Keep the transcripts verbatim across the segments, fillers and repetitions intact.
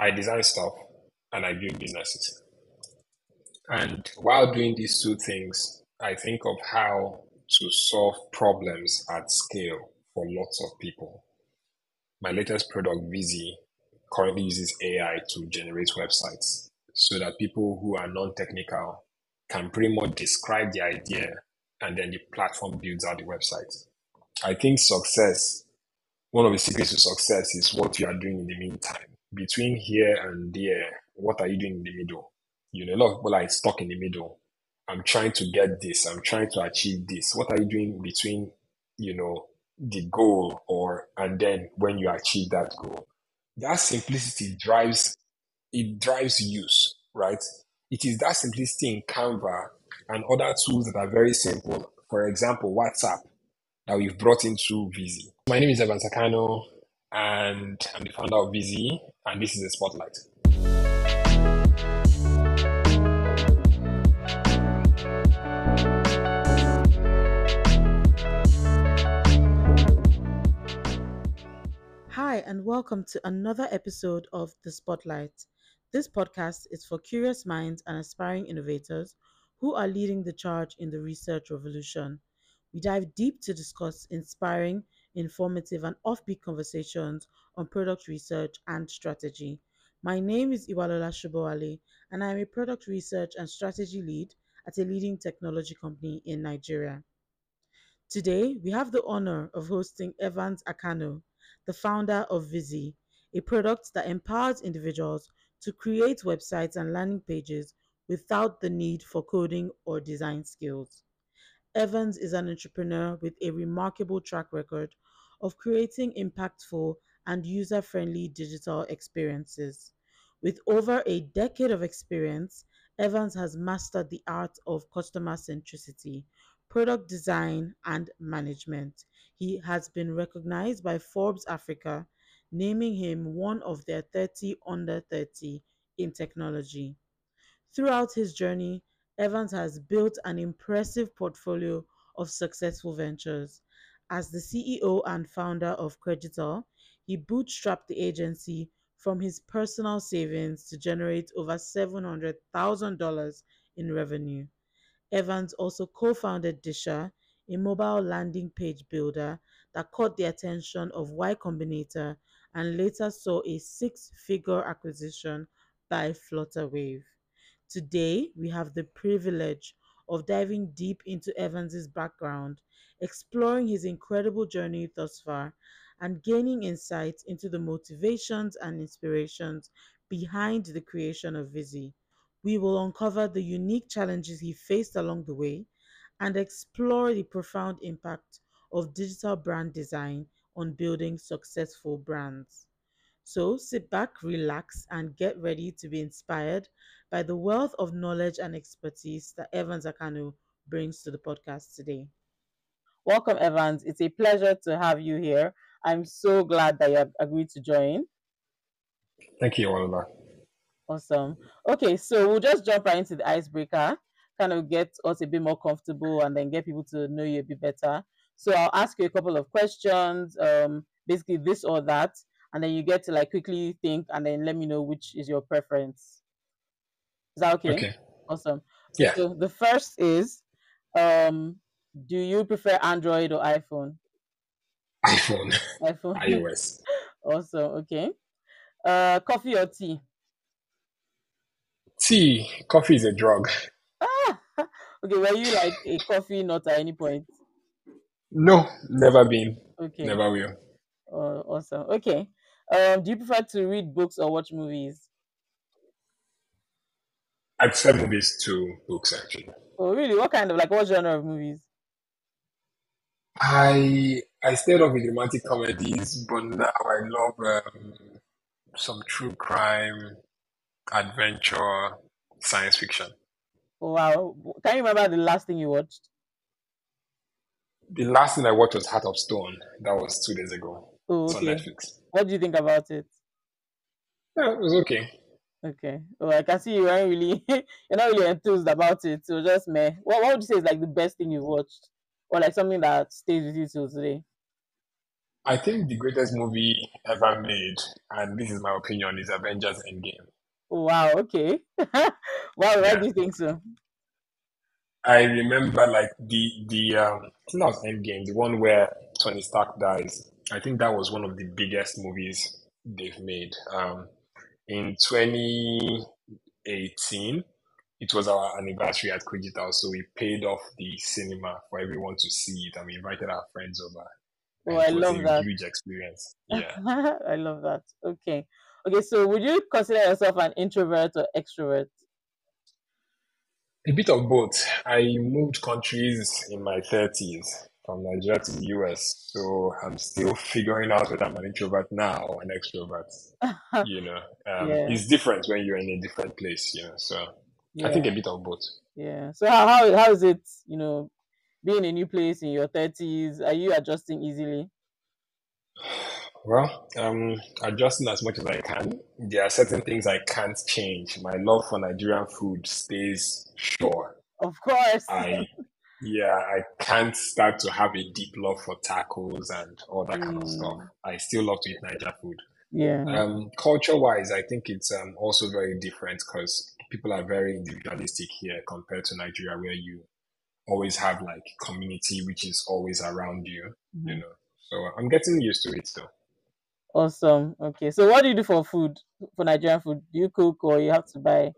I design stuff and I build businesses. And while doing these two things, I think of how to solve problems at scale for lots of people. My latest product, Vizi, currently uses A I to generate websites so that people who are non-technical can pretty much describe the idea and then the platform builds out the website. I think success, one of the secrets to success is what you are doing in the meantime. Between here and there, what are you doing in the middle? You know, a lot of people are stuck in the middle. I'm trying to get this, I'm trying to achieve this. What are you doing between, you know, the goal or and then when you achieve that goal? That simplicity drives it drives use, right? It is that simplicity in Canva and other tools that are very simple. For example, WhatsApp that we've brought into Vizi. My name is Evan Sakano, and I'm the founder of Vizi, and this is the Spotlight. Hi, and welcome to another episode of The Spotlight. This podcast is for curious minds and aspiring innovators who are leading the charge in the research revolution. We dive deep to discuss inspiring, informative, and offbeat conversations on product research and strategy. My name is Iwalola Shubowale, and I am a product research and strategy lead at a leading technology company in Nigeria. Today, we have the honor of hosting Evans Akano, the founder of Vizi, a product that empowers individuals to create websites and landing pages without the need for coding or design skills. Evans is an entrepreneur with a remarkable track record of creating impactful and user friendly digital experiences. With over a decade of experience, Evans has mastered the art of customer centricity, product design, and management. He has been recognized by Forbes Africa, naming him one of their thirty under thirty in technology. Throughout his journey, Evans has built an impressive portfolio of successful ventures. As the C E O and founder of Creditor, he bootstrapped the agency from his personal savings to generate over seven hundred thousand dollars in revenue. Evans also co founded Disha, a mobile landing page builder that caught the attention of Y Combinator and later saw a six figure acquisition by Flutterwave. Today, we have the privilege of diving deep into Evans's background, exploring his incredible journey thus far, and gaining insights into the motivations and inspirations behind the creation of Vizi. We will uncover the unique challenges he faced along the way and explore the profound impact of digital brand design on building successful brands. So sit back, relax, and get ready to be inspired by the wealth of knowledge and expertise that Evans Akano brings to the podcast today. Welcome, Evans. It's a pleasure to have you here. I'm so glad that you have agreed to join. Thank you, Oliver. Awesome. Okay, so we'll just jump right into the icebreaker, kind of get us a bit more comfortable and then get people to know you a bit better. So I'll ask you a couple of questions, um, basically this or that, and then you get to like quickly think and then let me know which is your preference. Is that okay? Okay. Awesome. Yeah. So the first is, um, do you prefer Android or iPhone? iPhone, iPhone. iOS. Awesome. Okay. Uh, coffee or tea? Tea. Coffee is a drug. Ah, okay. Were you like a coffee nut at any point? No, never been. Okay. Never will. Uh, awesome. Okay. Um, do you prefer to read books or watch movies? I prefer movies to books, actually. Oh, really? What kind of like what genre of movies? I I started off with romantic comedies, but now I love um, some true crime, adventure, science fiction. Oh, wow. Can you remember the last thing you watched? The last thing I watched was Heart of Stone. That was two days ago. Oh, It's on okay. Netflix. What do you think about it? Yeah, it was okay. Okay. Oh, I can see you aren't really you're not really enthused about it. So just meh. What what would you say is like the best thing you've watched? Or like something that stays with you till today? I think the greatest movie ever made, and this is my opinion, is Avengers Endgame. Wow, okay. Wow, why Yeah. do you think so? I remember like the the um I think that was Endgame, the one where Tony Stark dies. I think that was one of the biggest movies they've made. Um, in twenty eighteen, it was our anniversary at Digital, so we paid off the cinema for everyone to see it, and we invited our friends over, Oh, and I it was a love that. huge experience. Yeah, I love that. Okay. Okay, so would you consider yourself an introvert or extrovert? a bit of both. I moved countries in my thirties from Nigeria to the U S, so I'm still figuring out whether I'm an introvert now or an extrovert. You know, um, Yeah, it's different when you're in a different place, you know, so I think a yeah, bit of both. yeah. So how how how is it, you know, being in a new place in your thirties? Are you adjusting easily? Well, um, adjusting as much as I can. There are certain things I can't change. My love for Nigerian food stays sure. Of course. I, yeah, I can't start to have a deep love for tacos and all that kind of stuff. Mm, I still love to eat Nigerian food. yeah. Um, culture-wise, I think it's um, also very different because people are very individualistic here compared to Nigeria, where you always have like community which is always around you, you Mhm. know. So I'm getting used to it though. Awesome. Okay. So what do you do for food? For Nigerian food? Do you cook or you have to buy?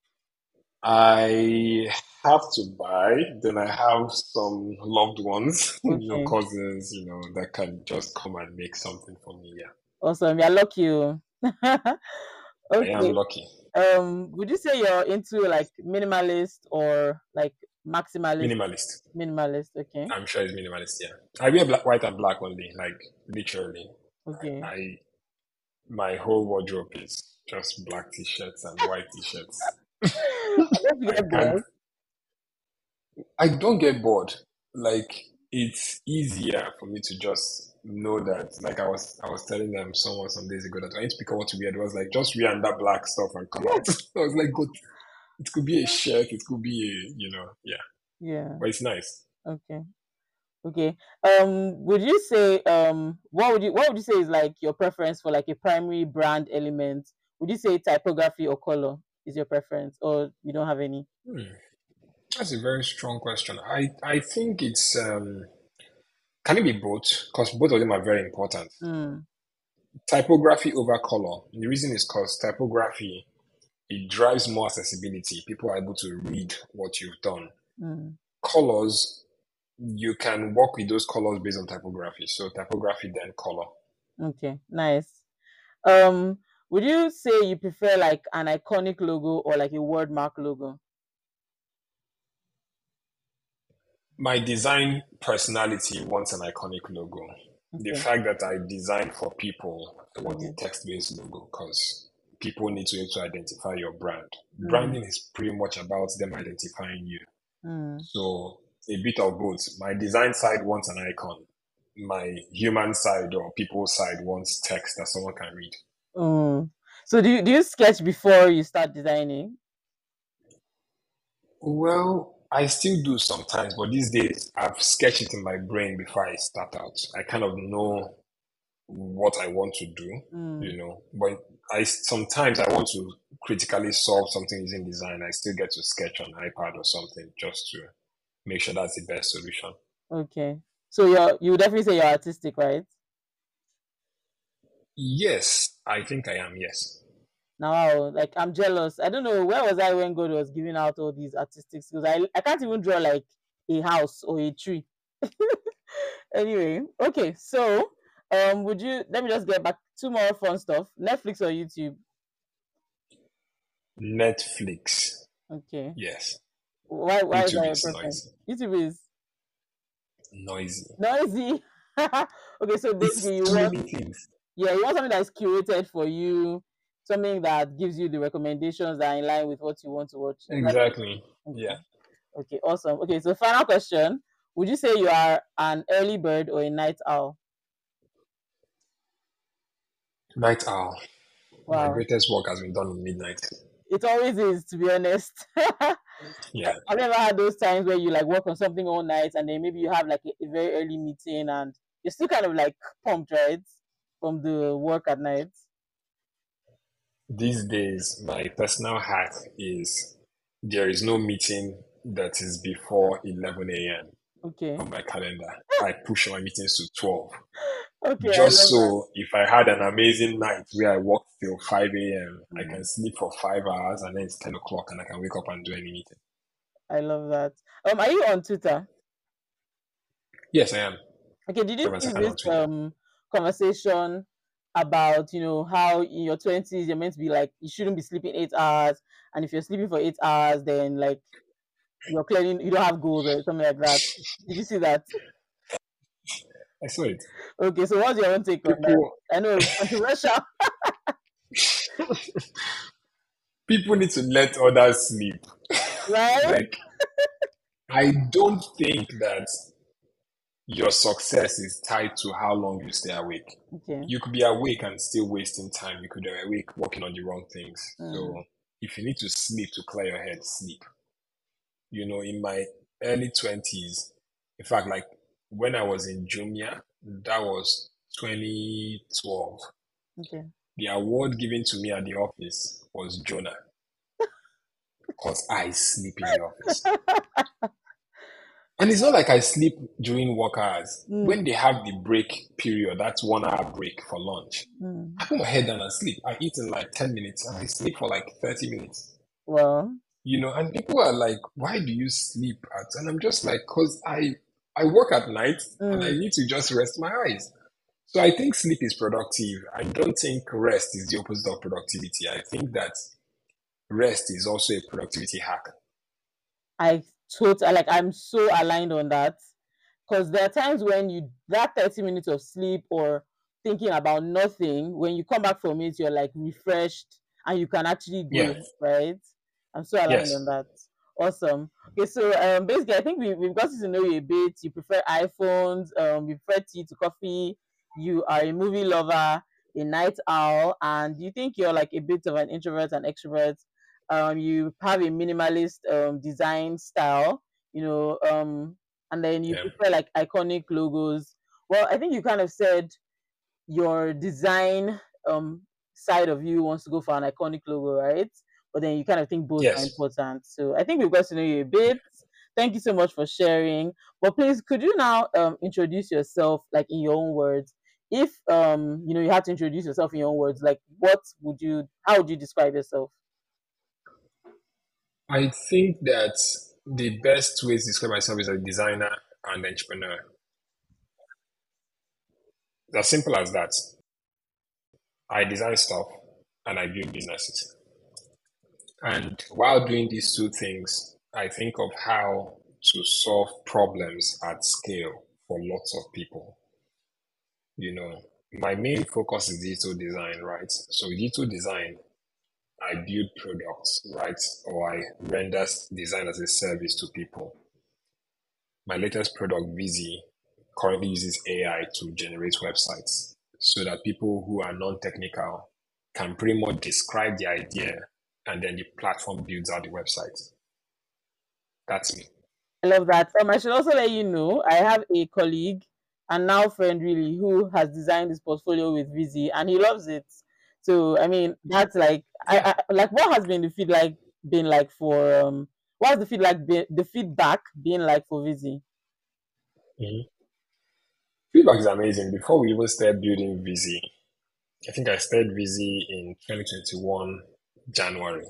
I have to buy, then I have some loved ones, you know, Okay. cousins, you know, that can just come and make something for me. Yeah, Awesome. You're lucky. Oh. I am Okay. lucky. Um, would you say you're into like minimalist or like maximalist? Minimalist. Minimalist. Okay. I'm sure it's minimalist. Yeah, I wear black, white, and black only. Like literally, Okay. I my whole wardrobe is just black t-shirts and white t-shirts. I guess you I get can't. bored. I don't get bored. Like it's easier for me to just know that. Like I was, I was telling them someone some days ago that I need to pick up what to wear. It was like just wear that black stuff and come out. I was like, good. It could be a shirt. It could be a, you know, yeah. Yeah. But it's nice. Okay. Okay. Um, would you say um what would you what would you say is like your preference for like a primary brand element? Would you say typography or color is your preference, or you don't have any? Hmm. That's a very strong question. I I think it's um can it be both? Because both of them are very important. Mm, Typography over color. The reason is because typography it drives more accessibility. People are able to read what you've done. mm. Colors, you can work with those colors based on typography. So typography then color. Okay, nice. Um, would you say you prefer like an iconic logo or like a wordmark logo? My design personality wants an iconic logo. The Okay. fact that I design for people, I want a Mm, text-based logo because people need to be able to identify your brand. mm, Branding is pretty much about them identifying you. mm, So a bit of both. My design side wants an icon. My human side or people side wants text that someone can read. mm. So do you do you sketch before you start designing? Well, I still do sometimes, but these days I've sketched it in my brain before I start out. I kind of know what I want to do, Mm. you know. But I sometimes I want to critically solve something using design. I still get to sketch on iPad or something just to make sure that's the best solution. Okay. So you're you would definitely say you're artistic, right? Yes, I think I am. Yes. Now, wow, like I'm jealous. I don't know where was I when God was giving out all these artistic skills. I I can't even draw like a house or a tree. Anyway, okay. So, um, would you let me just get back two more fun stuff. Netflix or YouTube? Netflix. Okay. Yes. Why why is that YouTube your is preference? noisy. YouTube is Noisy. noisy. Okay, so basically It's you too want many things. yeah, you want something that is curated for you, something that gives you the recommendations that are in line with what you want to watch. Is that Exactly. Yeah. okay? Okay, awesome. Okay, so final question. Would you say you are an early bird or a night owl? Night owl. My Wow. greatest work has been done in midnight. It always is, to be honest. Yeah. I've never had those times where you like work on something all night and then maybe you have like a, a very early meeting and you're still kind of like pumped, right? From the work at night. These days, my personal hack is there is no meeting that is before eleven a m Okay. on my calendar. I push my meetings to twelve. Okay, I Just love that. so if I had an amazing night where I worked till five a m, I Mm, can sleep for five hours and then it's ten o'clock and I can wake up and do any meeting. I love that. Um, are you on Twitter? Yes, I am. Okay, did you Reverend see Sakana this on Twitter. um conversation about, you know, how in your twenties you're meant to be like you shouldn't be sleeping eight hours, and if you're sleeping for eight hours, then like you're clearly you don't have goals or something like that. Did you see that? I saw it. Okay, so what's your own take on that? People I know it's controversial, people need to let others sleep. right? Like I don't think that your success is tied to how long you stay awake. Okay. You could be awake and still wasting time. You could be awake working on the wrong things. Mm, So if you need to sleep to clear your head, sleep. You know, in my early twenties, in fact, like when I was in Jumia, that was twenty twelve. okay. The award given to me at the office was Jonah because I sleep in the office. And it's not like I sleep during work hours. Mm, When they have the break period, that's one hour break for lunch. mm. I put my head down and sleep. I eat in like ten minutes and I sleep for like thirty minutes. Well, You know, and people are like, why do you sleep at? And I'm just like, because I, I work at night and I mm, need to just rest my eyes. So I think sleep is productive. I don't think rest is the opposite of productivity. I think that rest is also a productivity hack. I totally like. I'm so aligned on that. Because there are times when you that thirty minutes of sleep or thinking about nothing, when you come back from it, you're like refreshed and you can actually Yeah. go, right? I'm so aligned on Yes. that. Awesome. Okay, so um basically I think we, we've got to know you a bit. You prefer iPhones, um, you prefer tea to coffee, you are a movie lover, a night owl, and you think you're like a bit of an introvert and extrovert. Um, you have a minimalist um design style, you know, um and then you Yeah. prefer like iconic logos. Well, I think you kind of said your design um side of you wants to go for an iconic logo, right? But then you kind of think both are Yes. important. So I think we've got to know you a bit. Thank you so much for sharing. But please, could you now um, introduce yourself like in your own words? If um you know you had to introduce yourself in your own words, like what would you? How would you describe yourself? I think that the best way to describe myself is a designer and entrepreneur. It's as simple as that. I design stuff and I build businesses. And while doing these two things, I think of how to solve problems at scale for lots of people. You know, my main focus is digital design, right? So with digital design, I build products, right? Or I render design as a service to people. My latest product, Vizi, currently uses A I to generate websites so that people who are non-technical can pretty much describe the idea and then the platform builds out the website. That's me. I love that. Um, I should also let you know I have a colleague and now friend really who has designed his portfolio with Vizi and he loves it. So I mean that's like Yeah. I, I like what has been the feedback been like for um what's the feedback be, the feedback being like for Vizi? Mhm. Feedback is amazing. Before we even started building Vizi, I think I started Vizi in twenty twenty-one, January.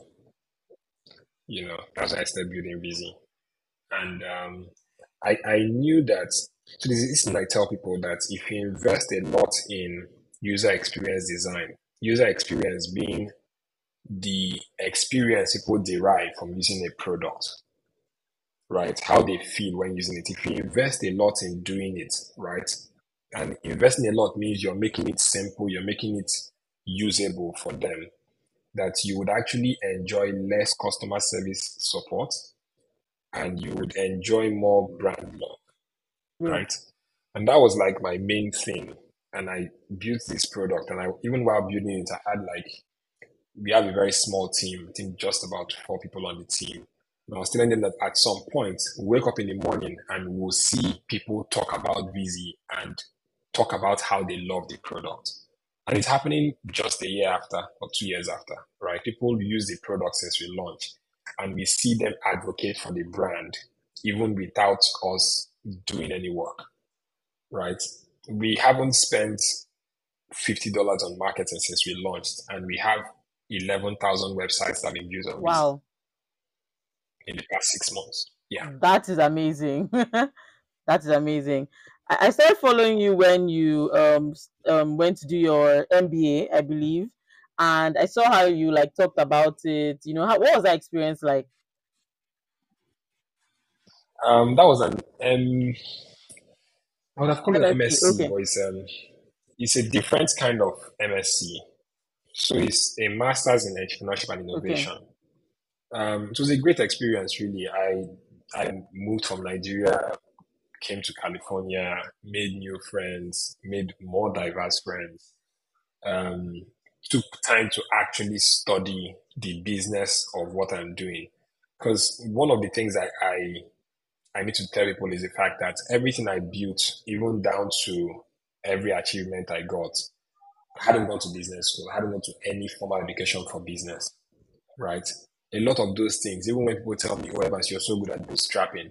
You know, that's when I started building Vizi. And um, I, I knew that, so this is something I tell people that if you invest a lot in user experience design, user experience being the experience people derive from using a product, right? How they feel when using it. If you invest a lot in doing it, right? And investing a lot means you're making it simple, you're making it usable for them, that you would actually enjoy less customer service support and you would enjoy more brand love, Yeah. right? And that was like my main thing. And I built this product, and I even while building it, I had like we have a very small team. I think just about four people on the team. And I was telling them that at some point, we'll wake up in the morning and we'll see people talk about Vizi, and talk about how they love the product. And it's happening just a year after or two years after, right? People use the product since we launched, and we see them advocate for the brand even without us doing any work, right? We haven't spent fifty dollars on marketing since we launched, and we have eleven thousand websites that have been viewed on Visi Wow, in the past six months. Yeah. that is amazing. That is amazing. I, I started following you when you um s- um went to do your M B A, I believe, and I saw how you like talked about it. You know, how what was that experience like? Um, that was an um, I would have called it an M S C. M S C, Okay, but it's um, it's a different kind of M S C. So it's a master's in entrepreneurship and okay, innovation. Um, it was a great experience, really. I I moved from Nigeria, came to California, made new friends, made more diverse friends. Um, took time to actually study the business of what I'm doing, because one of the things I, I I need to tell people is the fact that everything I built, even down to every achievement I got, I hadn't gone to business school. I hadn't gone to any formal education for business, right? A lot of those things, even when people tell me, oh, Evans, you're so good at bootstrapping,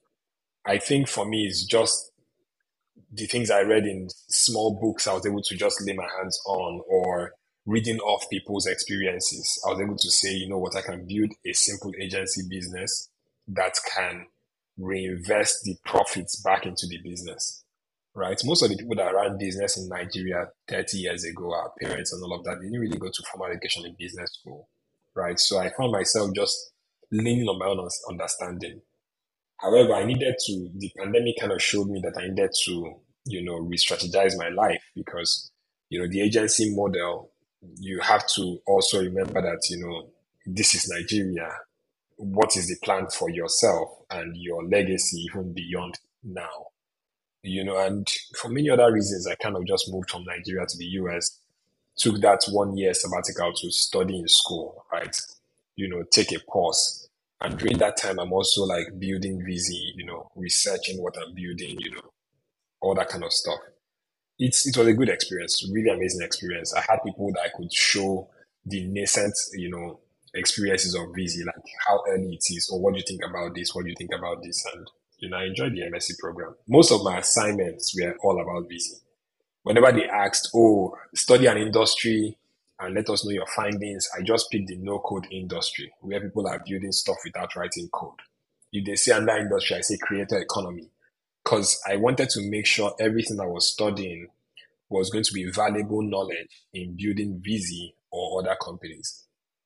I think for me, it's just the things I read in small books I was able to just lay my hands on, or reading off people's experiences. I was able to say, you know what, I can build a simple agency business that can reinvest the profits back into the business, right? Most of the people that ran business in Nigeria thirty years ago, our parents and all of that, they didn't really go to formal education in business school, right? So I found myself just leaning on my own understanding. However, I needed to, the pandemic kind of showed me that I needed to, you know, re strategize my life because, you know, the agency model, you have to also remember that, you know, this is Nigeria. What is the plan for yourself and your legacy even beyond now? You know, and for many other reasons, I kind of just moved from Nigeria to the U S, took that one year sabbatical to study in school, right? You know, take a pause. And during that time, I'm also like building Visi, you know, researching what I'm building, you know, all that kind of stuff. It's it was a good experience, really amazing experience. I had people that I could show the nascent, you know, experiences of Visi, like how early it is, or what do you think about this? What do you think about this? And you know, I enjoyed the M S C program. Most of my assignments were all about Visi. Whenever they asked, oh, study an industry and let us know your findings, I just picked the no code industry where people are building stuff without writing code. If they say another industry, I say creator economy because I wanted to make sure everything I was studying was going to be valuable knowledge in building Visi or other companies.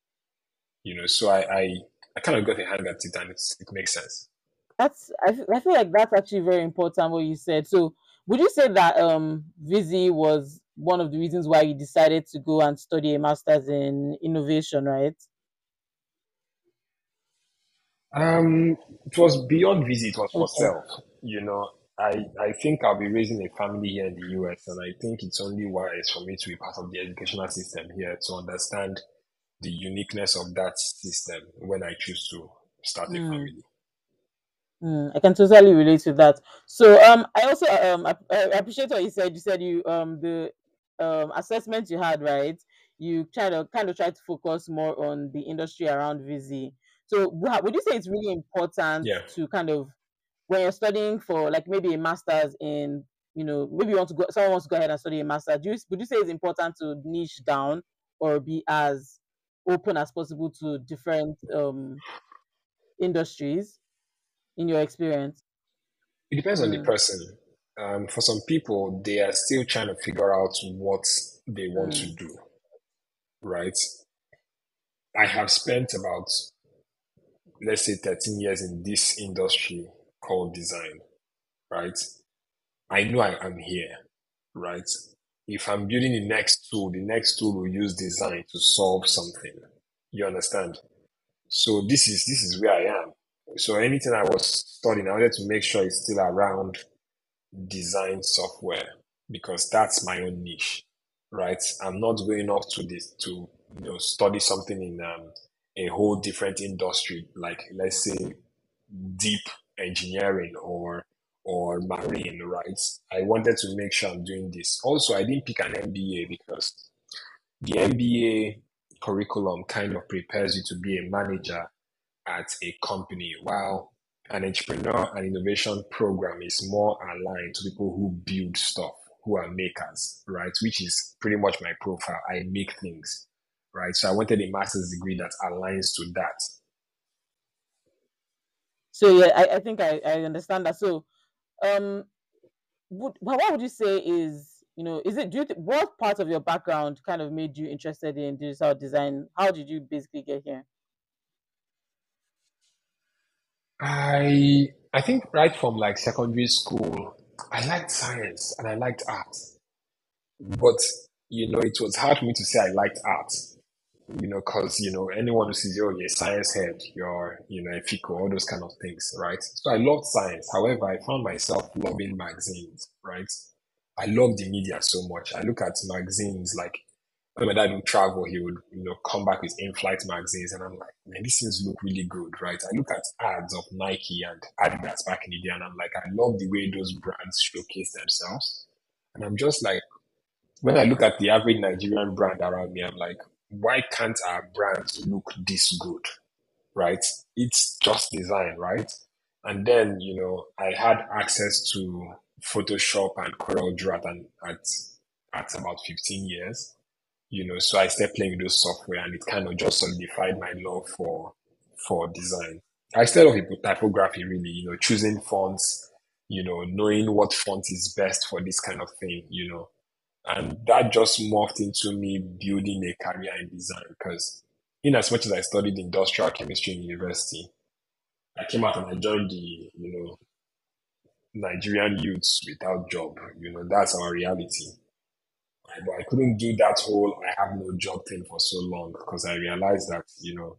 You know, so I I, I kind of got a hang at it and it's, it makes sense. that's I, f- I feel like that's actually very important what you said. So, would you say that um Visi was one of the reasons why you decided to go and study a master's in innovation, right? Um, it was beyond Visi, it was for Okay. self. You know, I I think I'll be raising a family here in the U S, and I think it's only wise for me to be part of the educational system here to understand the uniqueness of that system when I choose to start a Hmm. family. Mm, I can totally relate to that. So um, I also um I, I appreciate what you said. You said you um the um assessment you had, right? You kind of kind of try to focus more on the industry around Visi. So wha- would you say it's really important Yeah, to kind of when you're studying for like maybe a master's in, you know, maybe you want to go someone wants to go ahead and study a master. Do you would you say it's important to niche down or be as open as possible to different um industries in your experience? it depends on the Mm, person. Um, for some people, they are still trying to figure out what they want to mm, do, right? I have spent about, let's say, thirteen years in this industry called design, right? I know I am here, right? If I'm building the next tool, the next tool will use design to solve something. You understand? So this is this is where I am. So anything I was studying, I wanted to make sure it's still around design software because that's my own niche, right? I'm not going off to this to you know study something in um, a whole different industry, like let's say deep engineering or or marine, right? I wanted to make sure I'm doing this. Also, I didn't pick an M B A because the M B A curriculum kind of prepares you to be a manager at a company, while an entrepreneur and innovation program is more aligned to people who build stuff, who are makers, right? Which is pretty much my profile. I make things, right? So I wanted a master's degree that aligns to that. So yeah, I, I think I, I understand that. So um would what what would you say is, you know, is it do you th- what part of your background kind of made you interested in digital design? How did you basically get here? I I think right from like secondary school, I liked science and I liked art. But you know, it was hard for me to say I liked art, you know, because you know, anyone who sees you, oh, you're a science head, you're, you know, a FICO, all those kind of things, right? So I loved science. However, I found myself loving magazines, right? I love the media so much. I look at magazines like when my dad would travel, he would, you know, come back with in-flight magazines, and I'm like, man, these things look really good, right? I look at ads of Nike and Adidas back in the day, and I'm like, I love the way those brands showcase themselves. And I'm just like, when I look at the average Nigerian brand around me, I'm like, why can't our brands look this good, right? It's just design, right? And then, you know, I had access to Photoshop and Corel Draw at, an- at, at about fifteen years, you know, so I started playing with those software and it kind of just solidified my love for, for design. I started off with typography, really, you know, choosing fonts, you know, knowing what font is best for this kind of thing, you know, and that just morphed into me building a career in design because, in as much as I studied industrial chemistry in university, I came out and I joined the, you know, Nigerian youths without job. You know, that's our reality. But I couldn't do that whole I have no job thing for so long because I realized that, you know,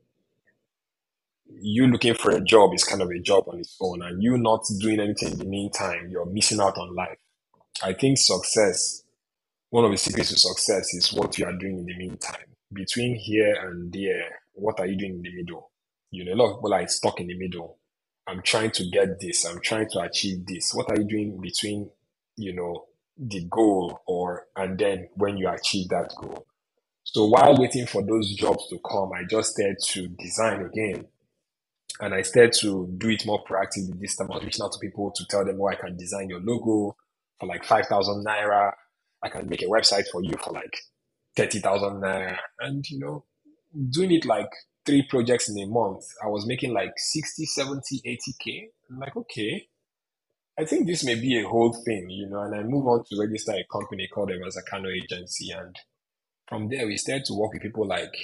you looking for a job is kind of a job on its own, and you not doing anything in the meantime, you're missing out on life. I think success one of the secrets to success is what you are doing in the meantime. Between here and there, what are you doing in the middle? You know, a lot of people are stuck in the middle. I'm trying to get this, I'm trying to achieve this. What are you doing between, you know, the goal or and then when you achieve that goal? So while waiting for those jobs to come, I just started to design again. And I started to do it more proactively this time. I was reaching out to people to tell them, oh, I can design your logo for like five thousand naira. I can make a website for you for like thirty thousand naira. And, you know, doing it like three projects in a month, I was making like sixty, seventy, eighty K. I'm like, okay, I think this may be a whole thing, you know. And I move on to register a company called Evans Akano Agency. And from there, we started to work with people like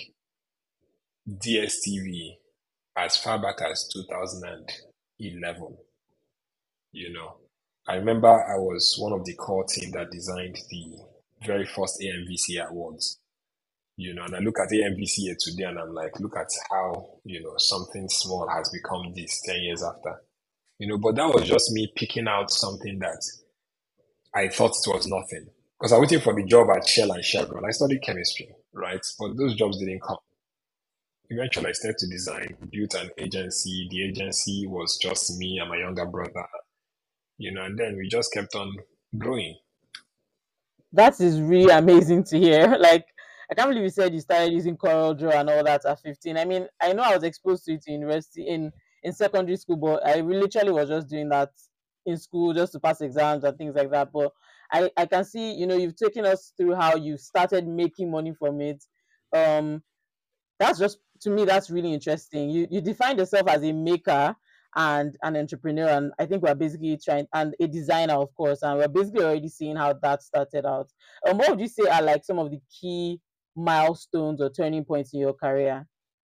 D S T V as far back as two thousand eleven, you know. I remember I was one of the core team that designed the very first A M V C awards, you know, and I look at A M V C A today and I'm like, look at how, you know, something small has become this ten years after, you know, but that was just me picking out something that I thought it was nothing. Because I was waiting for the job at Shell and Chevron. I studied chemistry, right? But those jobs didn't come. Eventually, I started to design, built an agency. The agency was just me and my younger brother, you know, and then we just kept on growing. That is really amazing to hear. Like, I can't believe you said you started using Corel Draw and all that at fifteen. I mean, I know I was exposed to it in university in in secondary school, but I literally was just doing that in school just to pass exams and things like that. But I I can see, you know, you've taken us through how you started making money from it. Um, that's just, to me, that's really interesting. You you defined yourself as a maker and an entrepreneur, and I think we're basically trying, and a designer, of course, and we're basically already seeing how that started out. Um, what would you say are like some of the key milestones or turning points in your career?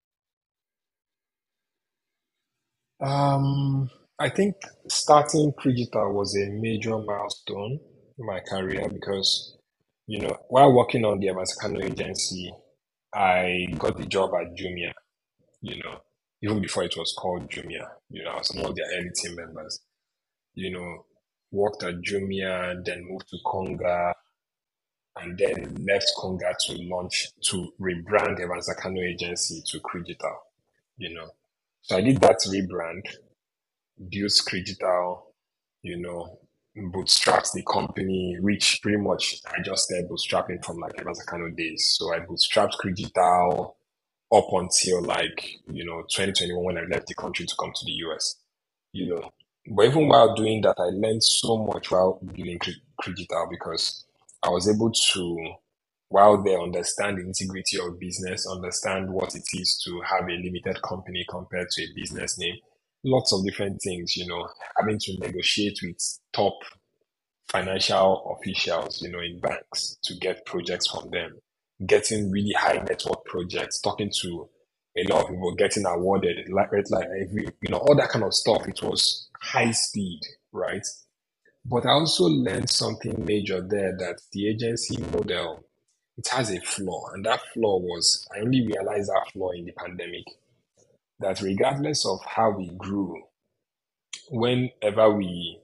Um, I think starting Credital was a major milestone in my career because, you know, while working on the Amasakano agency, I got the job at Jumia, you know, even before it was called Jumia. You know, I was one of their early team members, you know, worked at Jumia, then moved to Konga, and then left Konga to launch, to rebrand Evans Akano agency to Credital, you know. So I did that rebrand, built Credital, you know, bootstrapped the company, which pretty much I just started bootstrapping from like Evans Akano days. So I bootstrapped Crigital up until like, you know, twenty twenty-one when I left the country to come to the U S, you know. But even while doing that, I learned so much while building Cri- Crigital because I was able to, while they understand the integrity of business, understand what it is to have a limited company compared to a business name, lots of different things, you know, having to negotiate with top financial officials, you know, in banks to get projects from them, getting really high network projects, talking to a lot of people, getting awarded, like, like every, you know, all that kind of stuff. It was high speed, right? But I also learned something major there that the agency model, it has a flaw. And that flaw was, I only realized that flaw in the pandemic, that regardless of how we grew, whenever we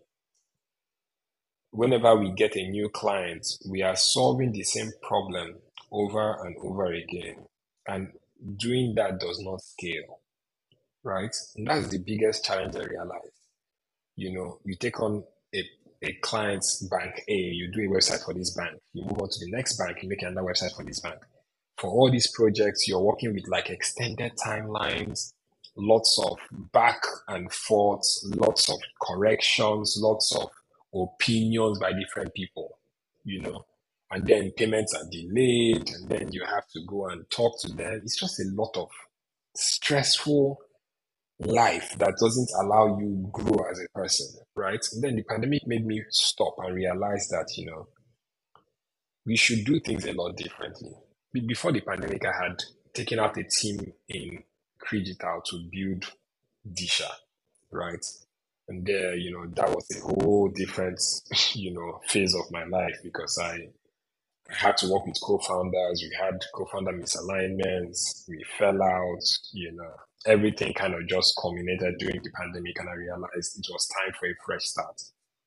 whenever we get a new client, we are solving the same problem over and over again. And doing that does not scale, right? And that's the biggest challenge I realized. You know, you take on a, a client's bank A, you do a website for this bank, you move on to the next bank, you make another website for this bank. For all these projects, you're working with like extended timelines, lots of back and forth, lots of corrections, lots of opinions by different people, you know. And then payments are delayed, and then you have to go and talk to them. It's just a lot of stressful life that doesn't allow you grow as a person, right? And then the pandemic made me stop and realize that, you know, we should do things a lot differently. Be- Before the pandemic, I had taken out a team in Crigital to build Disha, right? And there, you know, that was a whole different, you know, phase of my life because I, I had to work with co-founders. We had co-founder misalignments. We fell out, you know, everything kind of just culminated during the pandemic. And I realized it was time for a fresh start.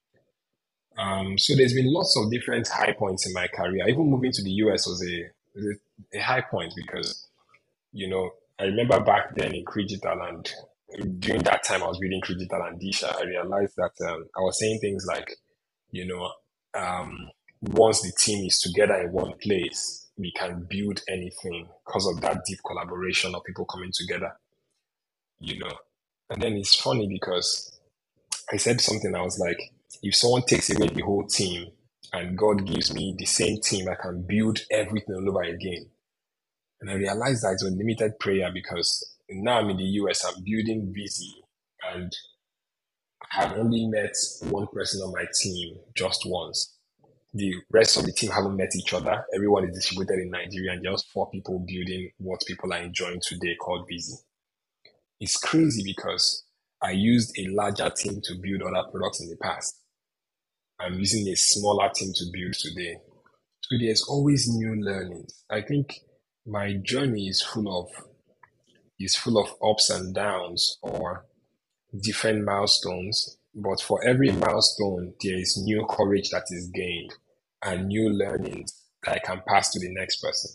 Um, so there's been lots of different high points in my career. Even moving to the U S was a, was a, a high point because, you know, I remember back then in Crigital and during that time I was reading Crigital and Disha, I realized that um, I was saying things like, you know, um, once the team is together in one place, we can build anything because of that deep collaboration of people coming together, you know. And then it's funny because I said something, I was like, if someone takes away the whole team and God gives me the same team, I can build everything all over again. And I realized that it's unlimited prayer because now I'm in the U S, I'm building busy, and I have only met one person on my team just once. The rest of the team haven't met each other. Everyone is distributed in Nigeria, and just four people building what people are enjoying today called busy. It's crazy because I used a larger team to build other products in the past. I'm using a smaller team to build today. So there's always new learnings. I think my journey is full of is full of ups and downs or different milestones. But for every milestone, there is new courage that is gained and new learnings that I can pass to the next person.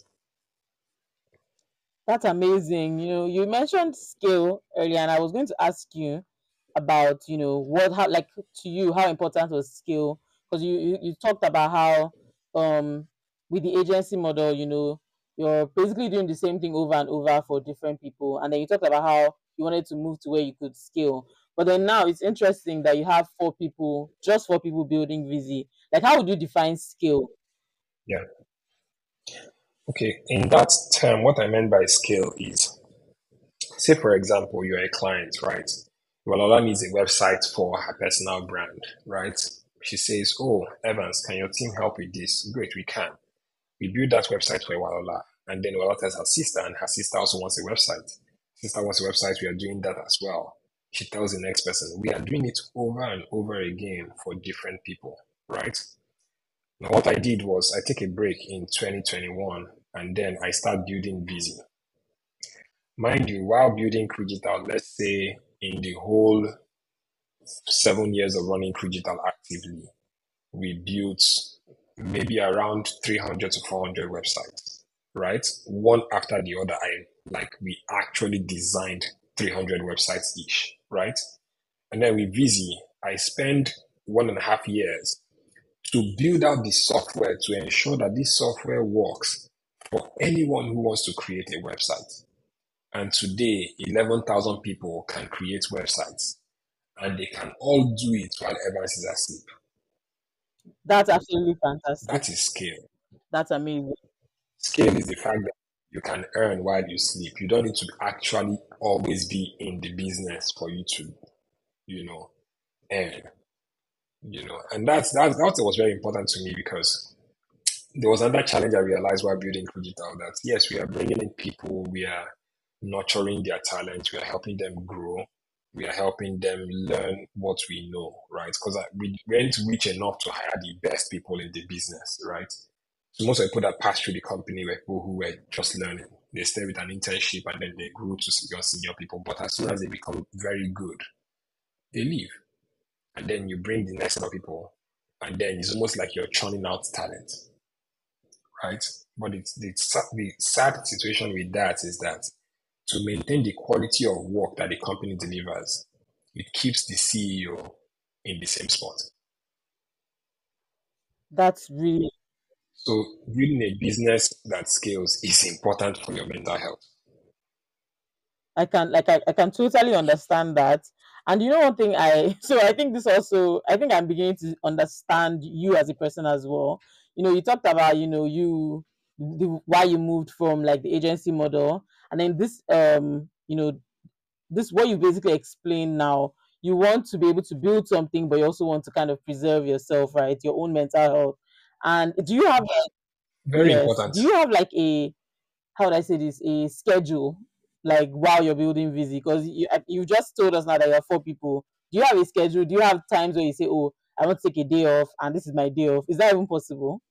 That's amazing. You know, you mentioned skill earlier, and I was going to ask you about, you know, what how like to you how important was skill, because you, you you talked about how um with the agency model, you know, you're basically doing the same thing over and over for different people, and then you talked about how you wanted to move to where you could scale. But then now it's interesting that you have four people, just four people building Visi. Like, how would you define skill? Yeah. Okay. In that term, what I meant by scale is, say, for example, you're a client, right? Walola needs a website for her personal brand, right? She says, "Oh, Evans, can your team help with this?" Great, we can. We build that website for Walola. And then Walola tells her sister, and her sister also wants a website. Sister wants a website, we are doing that as well. She tells the next person, we are doing it over and over again for different people, right? Now, what I did was I take a break in twenty twenty-one and then I start building Busy. Mind you, while building Crigital, let's say in the whole seven years of running Crigital actively, we built maybe around three hundred to four hundred websites, right? One after the other. I like we actually designed three hundred websites each, right? And then with Visi, I spend one and a half years to build out the software to ensure that this software works for anyone who wants to create a website. And today, eleven thousand people can create websites, and they can all do it while Evans is asleep. That's absolutely fantastic. That is scale. That's amazing. Scale is the fact that you can earn while you sleep. You don't need to actually always be in the business for you to, you know, earn. You know, and that's that's that was very important to me because there was another challenge I realized while building Digital that yes, we are bringing in people, we are nurturing their talent, we are helping them grow, we are helping them learn what we know, right? Because we weren't rich enough to hire the best people in the business, right? So most of the people that passed through the company were people who were just learning. They stayed with an internship and then they grew to senior senior people. But as soon as they become very good, they leave. And then you bring the next set of people, and then it's almost like you're churning out talent, right? But it's the, the sad situation with that is that to maintain the quality of work that the company delivers, it keeps the C E O in the same spot. That's really So building a business that scales is important for your mental health. I can like I, I can totally understand that. And you know one thing I so I think this also I think I'm beginning to understand you as a person as well. You know, you talked about, you know, you the, why you moved from like the agency model, and then this um, you know, this what you basically explained now. You want to be able to build something, but you also want to kind of preserve yourself, right? Your own mental health. And do you have like Very yes, important. do you have like a how would I say this, a schedule like while you're building Visi? Because you uh, you just told us now that you're four people. Do you have a schedule? Do you have times where you say, "Oh, I want to take a day off, and this is my day off"? Is that even possible?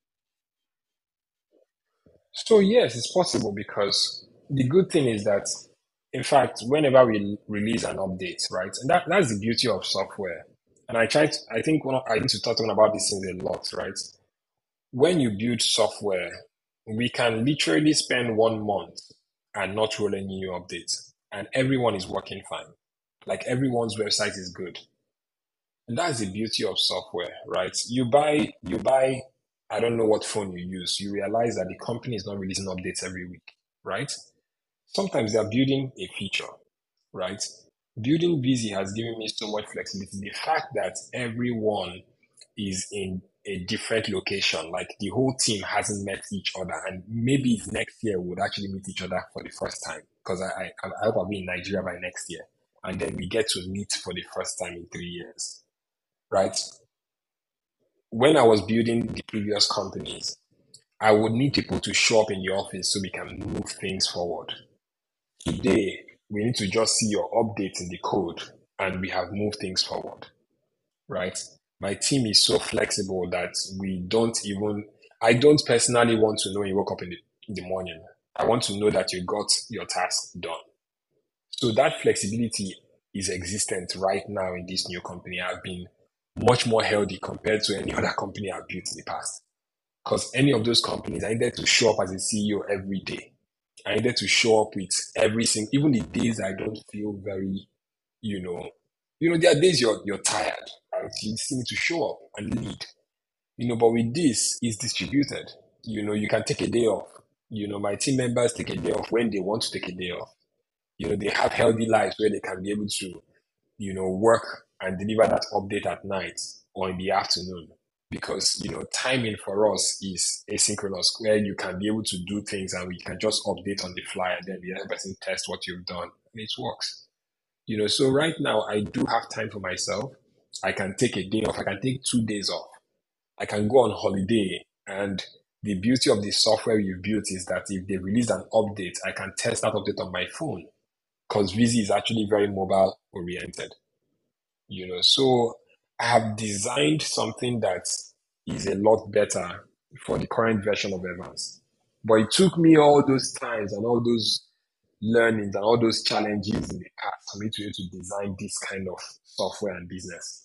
So yes, it's possible because the good thing is that, in fact, whenever we release an update, right, and that, that's the beauty of software. And I try to, I think one of, I need to start talking about these things a lot, right? When you build software, we can literally spend one month and not roll any new updates, and everyone is working fine. Like everyone's website is good. And that's the beauty of software, right? You buy, you buy, I don't know what phone you use. You realize that the company is not releasing updates every week, right? Sometimes they're building a feature, right? Building Busy has given me so much flexibility. The fact that everyone is in a different location, like the whole team hasn't met each other, and maybe next year we would actually meet each other for the first time because I, I, I hope I'll be in Nigeria by next year, and then we get to meet for the first time in three years, right? When I was building the previous companies, I would need people to show up in the office so we can move things forward. Today, we need to just see your updates in the code and we have moved things forward, right? My team is so flexible that we don't even, I don't personally want to know when you woke up in the, in the morning. I want to know that you got your task done. So that flexibility is existent right now in this new company. I've been much more healthy compared to any other company I've built in the past. Because any of those companies, I needed to show up as a C E O every day. I needed to show up with every single, even the days I don't feel very, you know, you know, there are days you're you're tired, right? You still need to show up and lead, you know. But with this, it's distributed. You know, you can take a day off. You know, my team members take a day off when they want to take a day off. You know, they have healthy lives where they can be able to, you know, work and deliver that update at night or in the afternoon. Because, you know, timing for us is asynchronous, where you can be able to do things and we can just update on the fly and then the other person test what you've done and it works. You know, so right now I do have time for myself. I can take a day off. I can take two days off. I can go on holiday. And the beauty of the software we've built is that if they release an update, I can test that update on my phone because Visi is actually very mobile oriented. You know, so I have designed something that is a lot better for the current version of Evans. But it took me all those times and all those learnings and all those challenges in the past for me to be able to design this kind of software and business.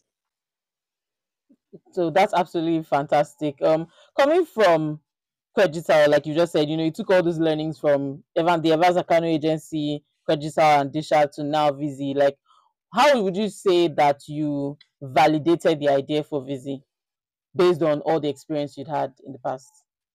So that's absolutely fantastic. Um, coming from Credital, like you just said, you know, you took all those learnings from Evan, the Evans Akano agency, Credital, and Disha to now Visi. Like, how would you say that you validated the idea for Vizi based on all the experience you'd had in the past?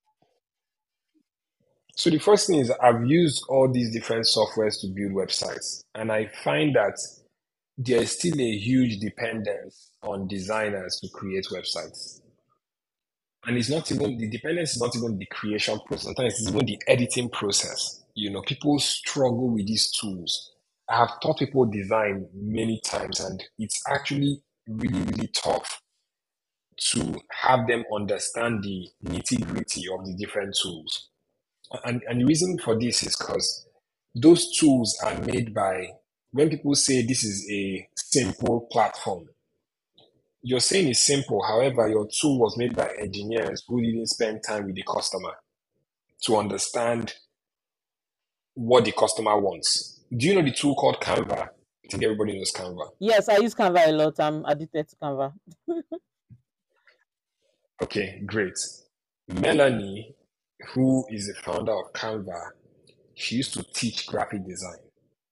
So the first thing is I've used all these different softwares to build websites, and I find that there is still a huge dependence on designers to create websites. And it's not even the dependence is not even the creation process. Sometimes it's even the editing process. You know, people struggle with these tools. I have taught people design many times, and it's actually really, really tough to have them understand the nitty gritty of the different tools. And, and the reason for this is because those tools are made by, when people say this is a simple platform, you're saying it's simple. However, your tool was made by engineers who didn't spend time with the customer to understand what the customer wants. Do you know the tool called Canva? I think everybody knows Canva. Yes, I use Canva a lot. I'm addicted to Canva. Okay, great. Melanie, who is the founder of Canva, she used to teach graphic design.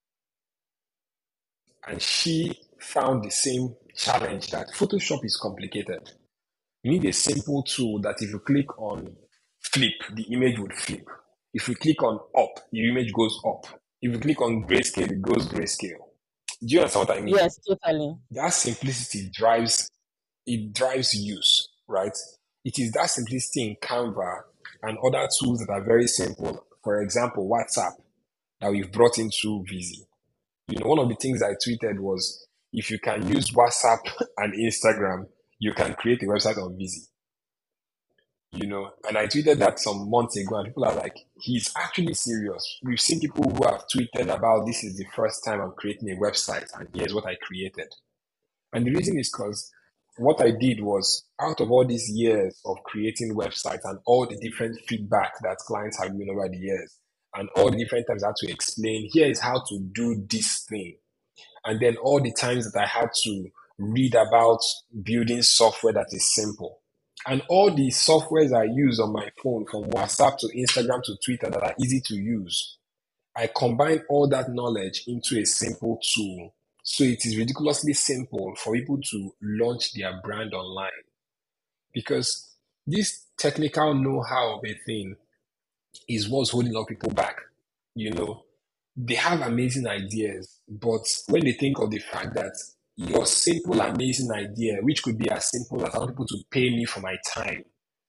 And she found the same challenge that Photoshop is complicated. You need a simple tool that if you click on flip, the image would flip. If you click on up, the image goes up. If you click on grayscale, it goes grayscale. Do you understand what I mean? Yes, totally. That simplicity drives it drives use, right? It is that simplicity in Canva and other tools that are very simple. For example, WhatsApp that we've brought into Vizi. You know, one of the things I tweeted was if you can use WhatsApp and Instagram, you can create a website on Vizi. You know, and I tweeted that some months ago, and people are like, he's actually serious. We've seen people who have tweeted about this is the first time I'm creating a website, and here's what I created. And the reason is because what I did was, out of all these years of creating websites and all the different feedback that clients have given over the years, and all the different times I had to explain, here is how to do this thing. And then all the times that I had to read about building software that is simple. And all the softwares I use on my phone, from WhatsApp to Instagram to Twitter, that are easy to use, I combine all that knowledge into a simple tool. So it is ridiculously simple for people to launch their brand online. Because this technical know-how of a thing is what's holding a lot of people back. You know, they have amazing ideas, but when they think of the fact that your simple, amazing idea, which could be as simple as I want people to pay me for my time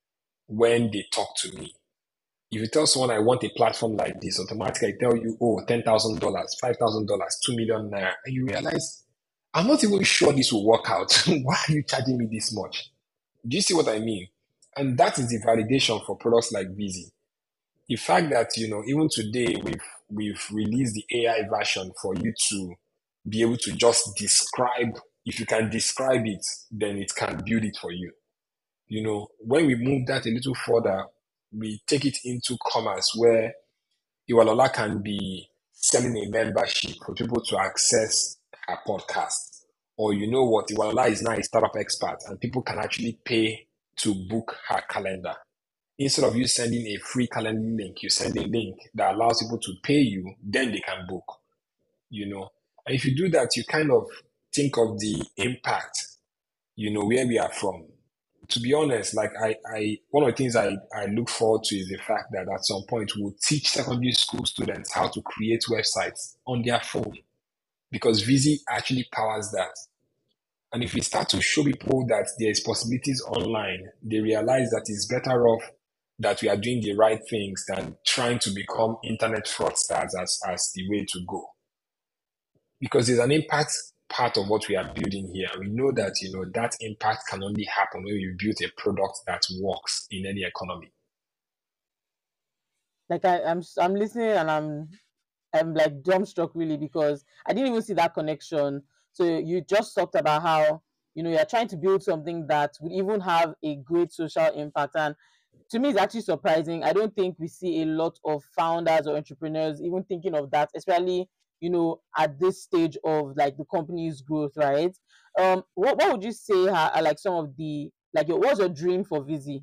when they talk to me. If you tell someone I want a platform like this, automatically I tell you, oh, ten thousand dollars, five thousand dollars, two million naira. And you realize, I'm not even sure this will work out. Why are you charging me this much? Do you see what I mean? And that is the validation for products like Vizi. The fact that, you know, even today we've we've released the A I version for you to be able to just describe. If you can describe it, then it can build it for you. You know, when we move that a little further, we take it into commerce where Iwalola can be selling a membership for people to access her podcast. Or you know what, Iwalola is now a startup expert and people can actually pay to book her calendar. Instead of you sending a free calendar link, you send a link that allows people to pay you, then they can book, you know. And if you do that, you kind of think of the impact, you know, where we are from. To be honest, like I, I one of the things I, I look forward to is the fact that at some point we'll teach secondary school students how to create websites on their phone, because Vizi actually powers that. And if we start to show people that there's possibilities online, they realize that it's better off that we are doing the right things than trying to become internet fraudsters as, as the way to go. Because there's an impact part of what we are building here. We know that, you know, that impact can only happen when you build a product that works in any economy. Like I, I'm, I'm listening and I'm, I'm like dumbstruck really, because I didn't even see that connection. So you just talked about how, you know, you're trying to build something that would even have a great social impact. And to me, it's actually surprising. I don't think we see a lot of founders or entrepreneurs even thinking of that, especially, you know, at this stage of like the company's growth, right? Um, what, what would you say are, are like some of the, like, your, what's your dream for Vizi?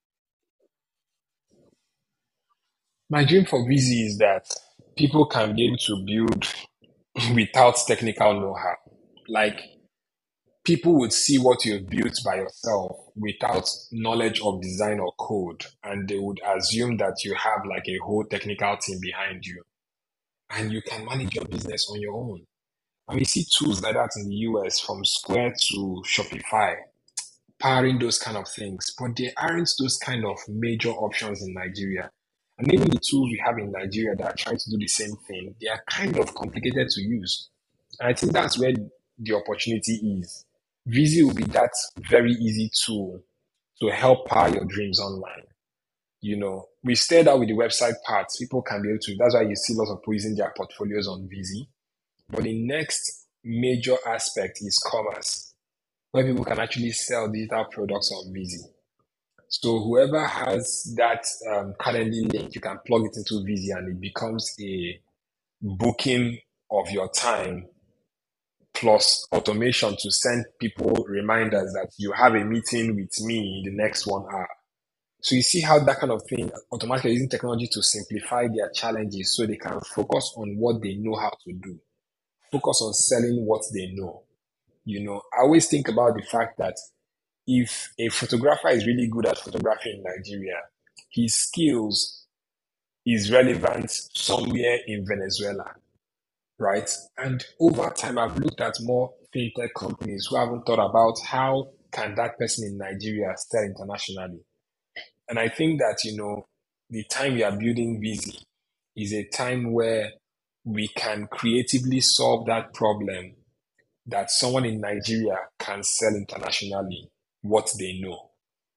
My dream for Vizi is that people can be able to build without technical know-how. Like, people would see what you've built by yourself without knowledge of design or code, and they would assume that you have like a whole technical team behind you and you can manage your business on your own. And we see tools like that in the U S, from Square to Shopify, powering those kind of things, but there aren't those kind of major options in Nigeria. And even the tools we have in Nigeria that are trying to do the same thing, they are kind of complicated to use. And I think that's where the opportunity is. Vizi will be that very easy tool to help power your dreams online. You know, we started out with the website parts. People can be able to, that's why you see lots of people using their portfolios on Vizi. But the next major aspect is commerce, where people can actually sell digital products on Vizi. So whoever has that um, calendar link, you can plug it into Vizi and it becomes a booking of your time plus automation to send people reminders that you have a meeting with me in the next one hour. So you see how that kind of thing, automatically using technology to simplify their challenges so they can focus on what they know how to do, focus on selling what they know. You know, I always think about the fact that if a photographer is really good at photography in Nigeria, his skills is relevant somewhere in Venezuela, right? And over time, I've looked at more fintech companies who haven't thought about how can that person in Nigeria sell internationally. And I think that, you know, the time we are building Vizi is a time where we can creatively solve that problem that someone in Nigeria can sell internationally what they know.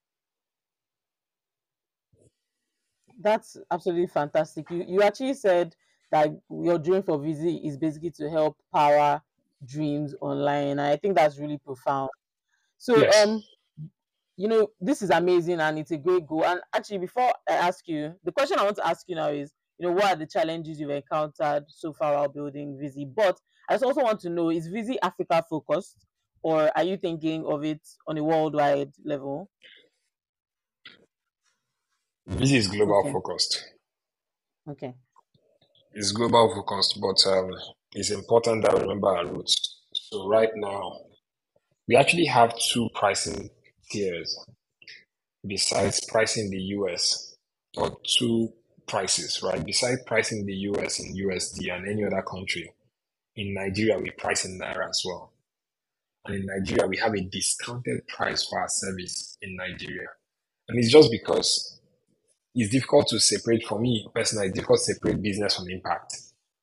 That's absolutely fantastic. You you actually said that your dream for Vizi is basically to help power dreams online. And I think that's really profound. So um Yes. you know, this is amazing and it's a great goal. And actually, before I ask you, the question I want to ask you now is, you know, what are the challenges you've encountered so far while building Vizi? But I just also want to know, is Vizi Africa focused, or are you thinking of it on a worldwide level? Vizi is global Okay, focused. okay. It's global focused, but um, it's important that we remember our roots. So right now, we actually have two pricing tiers besides pricing the U S, or two prices, right? Besides pricing the U S in U S D and any other country, in Nigeria, we price in Naira as well. And in Nigeria, we have a discounted price for our service in Nigeria. And it's just because it's difficult to separate, for me personally, it's difficult to separate business from impact.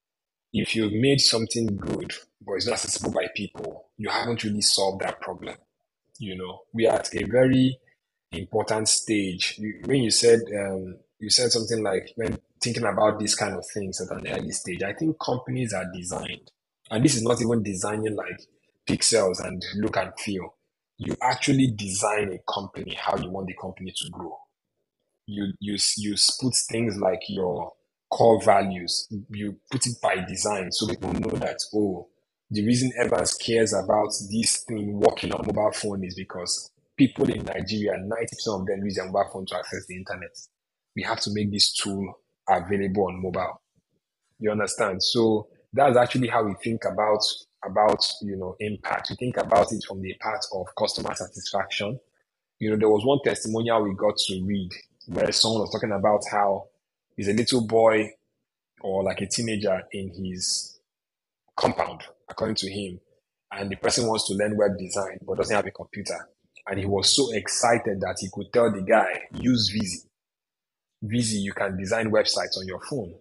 If you've made something good, but it's not accessible by people, you haven't really solved that problem. You know, we are at a very important stage. You, when you said um, you said something like when thinking about these kind of things at an early stage, I think companies are designed, and this is not even designing like pixels and look and feel. You actually design a company how you want the company to grow. You you you put things like your core values. You put it by design so people know that, oh, the reason Evans cares about this thing working on mobile phone is because people in Nigeria, ninety percent of them use their mobile phone to access the internet. We have to make this tool available on mobile. You understand? So that's actually how we think about about you know impact. We think about it from the part of customer satisfaction. You know, there was one testimonial we got to read where someone was talking about how he's a little boy or like a teenager in his compound, according to him, and the person wants to learn web design but doesn't have a computer. And he was so excited that he could tell the guy, use Vizi. Vizi, you can design websites on your phone.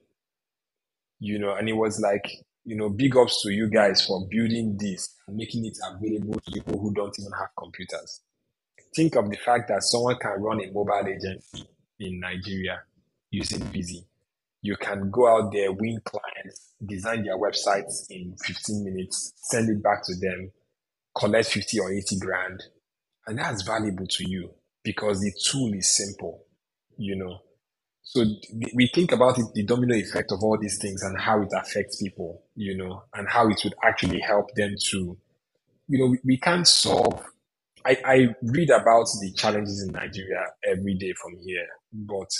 You know, and it was like, you know, big ups to you guys for building this and making it available to people who don't even have computers. Think of the fact that someone can run a mobile agency in Nigeria using Vizi. You can go out there, win clients, design their websites in fifteen minutes, send it back to them, collect fifty or eighty grand. And that's valuable to you because the tool is simple, you know. So we think about it, the domino effect of all these things and how it affects people, you know, and how it would actually help them to, you know, we, we can't solve. I, I read about the challenges in Nigeria every day from here, but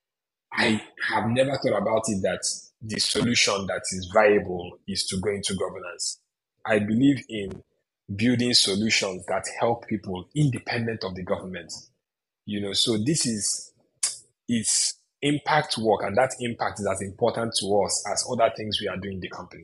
I have never thought about it that the solution that is viable is to go into governance. I believe in building solutions that help people independent of the government. You know, so this is is impact work, and that impact is as important to us as other things we are doing in the company.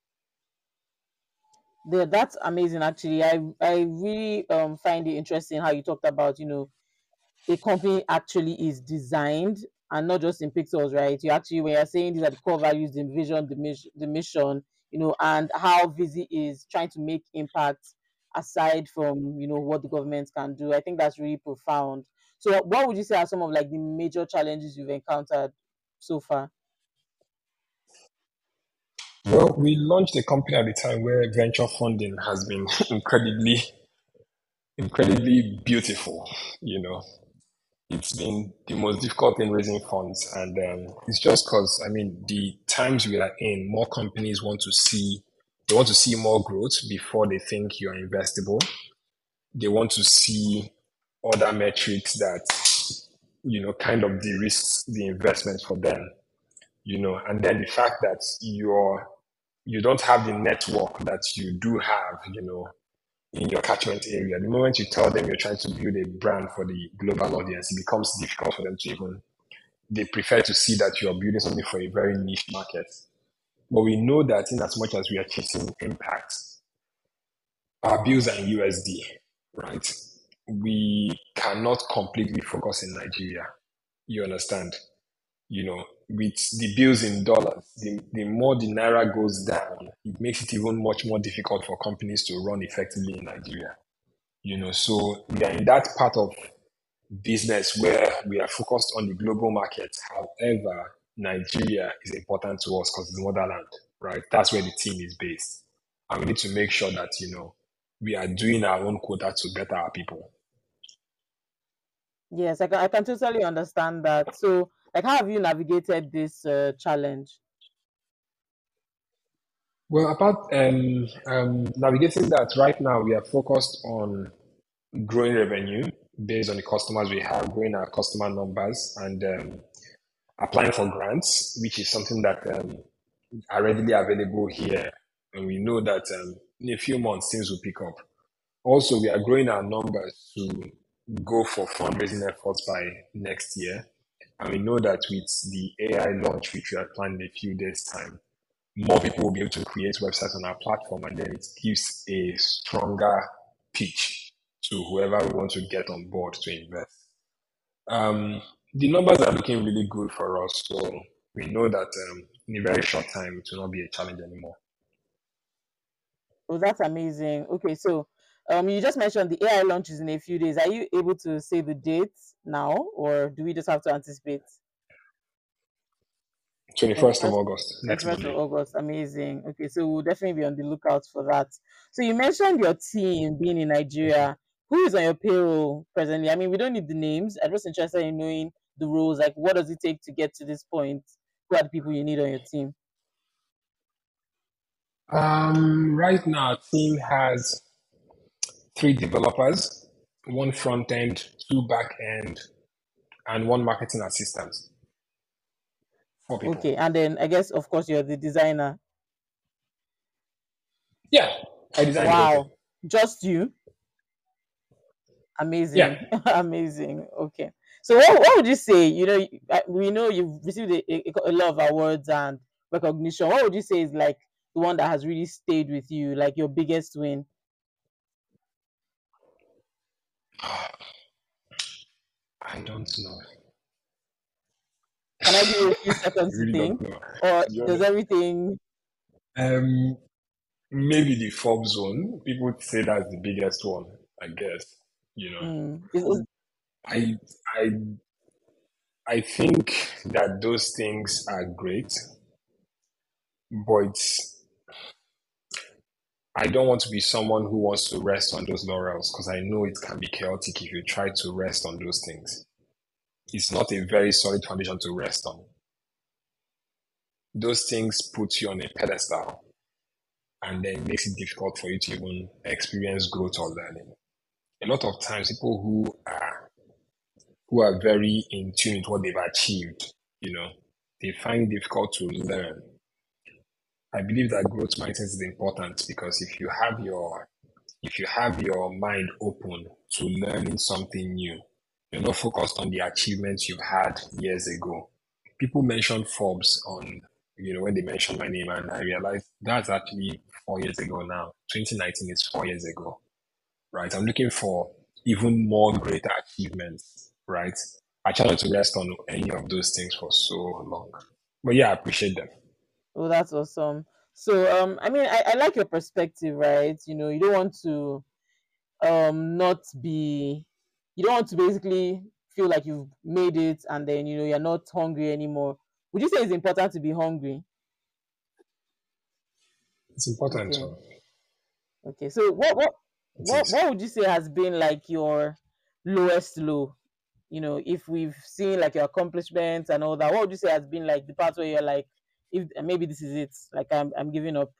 Yeah, that's amazing. Actually, I I really um find it interesting how you talked about, you know, a company actually is designed and not just in pixels, right? You actually, when you're saying these are the core values, the vision, the mission, the mission, you know, and how Visi is trying to make impact aside from, you know, what the government can do. I think that's really profound. So, what would you say are some of like the major challenges you've encountered so far? Well, we launched a company at the time where venture funding has been incredibly, incredibly beautiful. You know, it's been the most difficult in raising funds, and um, it's just because I mean the times we are in, more companies want to see they want to see more growth before they think you are investable. They want to see other metrics that you know kind of de-risks the investment for them. You know, and then the fact that you're you don't have the network that you do have, you know, in your catchment area. The moment you tell them you're trying to build a brand for the global audience, it becomes difficult for them to even, they prefer to see that you're building something for a very niche market. But we know that in as much as we are chasing impact, our bills are in U S D, right? We cannot completely focus in Nigeria. You understand? You know, with the bills in dollars, the, the more the naira goes down, it makes it even much more difficult for companies to run effectively in Nigeria. You know, so we are in that part of business where we are focused on the global market. However, Nigeria is important to us because it's motherland, right? That's where the team is based. And we need to make sure that, you know, we are doing our own quota to better our people. Yes, I can, I can totally understand that. So, like, how have you navigated this uh, challenge? Well, about um, um, navigating that, right now we are focused on growing revenue based on the customers we have, growing our customer numbers, and um, applying for grants, which is something that um, are readily available here. And we know that um, in a few months, things will pick up. Also, we are growing our numbers to go for fundraising efforts by next year. And we know that with the A I launch, which we are planning in a few days' time, more people will be able to create websites on our platform, and then it gives a stronger pitch to whoever we want to get on board to invest. Um, the numbers are looking really good for us, so we know that um, in a very short time it will not be a challenge anymore. Oh, that's amazing. Okay, so um, you just mentioned the A I launch is in a few days. Are you able to say the date now, or do we just have to anticipate? twenty-first of 21st, August, next 21st of Monday. August. Amazing. Okay, so we'll definitely be on the lookout for that. So you mentioned your team being in Nigeria. Who is on your payroll presently? I mean, we don't need the names. I'm just interested in knowing the roles. Like, what does it take to get to this point? Who are the people you need on your team? Um, right now, our team has three developers, one front end, two back end, and one marketing assistant. Four people. Okay, and then I guess, of course, you're the designer. Yeah, I designed the whole thing. Wow, just you? Yeah. Amazing, amazing. Okay, so what, what would you say? You know, uh, we know you've received a, a, a lot of awards and recognition. What would you say is like the one that has really stayed with you, like your biggest win? I don't know. Can I give you a few I seconds to really don't think, know. or To be does honest. everything? Um, maybe the Forbes one. People would say that's the biggest one, I guess. You know, Mm, is, is, I I I think that those things are great, but I don't want to be someone who wants to rest on those laurels because I know it can be chaotic if you try to rest on those things. It's not a very solid foundation to rest on. Those things put you on a pedestal and then makes it difficult for you to even experience growth or learning. A lot of times, people who are who are very in tune with what they've achieved, you know, they find it difficult to learn. I believe that growth mindset is important because if you have your if you have your mind open to learning something new, you're not focused on the achievements you've had years ago. People mention Forbes on, you know, when they mention my name, and I realized that's actually four years ago now. twenty nineteen is four years ago, right? I'm looking for even more greater achievements, right? I try not to rest on any of those things for so long. But yeah, I appreciate them. Oh, that's awesome. So, um, I mean, I, I like your perspective, right? You know, you don't want to um not be, you don't want to basically feel like you've made it and then you know you're not hungry anymore. Would you say it's important to be hungry? It's important Okay. to Okay. So what what it what is. what would you say has been like your lowest low? You know, if we've seen like your accomplishments and all that, what would you say has been like the part where you're like, if maybe this is it, like I'm I'm giving up.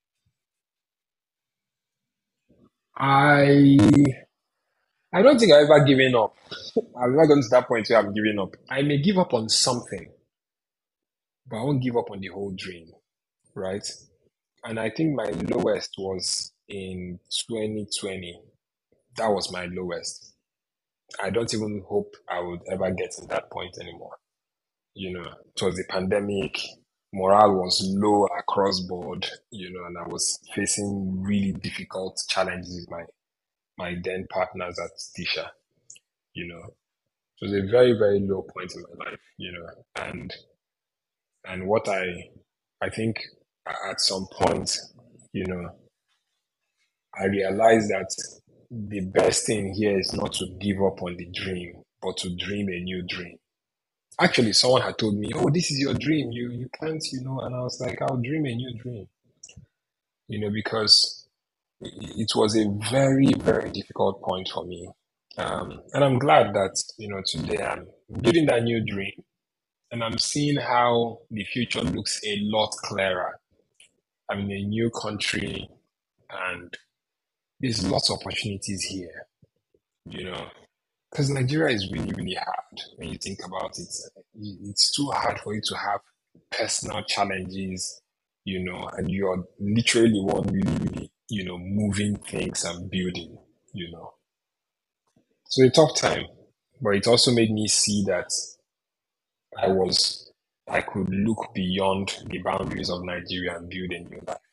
I I don't think I've ever given up. I've never gotten to that point where I'm giving up. I may give up on something, but I won't give up on the whole dream, right? And I think my lowest was in twenty twenty. That was my lowest. I don't even hope I would ever get to that point anymore. You know, it was the pandemic, morale was low across board, you know, and I was facing really difficult challenges with my, my then partners at Tisha, you know. It was a very, very low point in my life, you know, and and what I I think at some point, you know, I realized that the best thing here is not to give up on the dream, but to dream a new dream. Actually, someone had told me, "Oh, this is your dream. You you can't, you know." And I was like, "I'll dream a new dream," you know, because it was a very very difficult point for me. Um, and I'm glad that you know today I'm building that new dream, and I'm seeing how the future looks a lot clearer. I'm in a new country, and there's lots of opportunities here. You know, because Nigeria is really, really hard when you think about it. It's too hard for you to have personal challenges, you know, and you're literally one really, really, you know, moving things and building, you know. So a tough time, but it also made me see that I was, I could look beyond the boundaries of Nigeria and build a new life.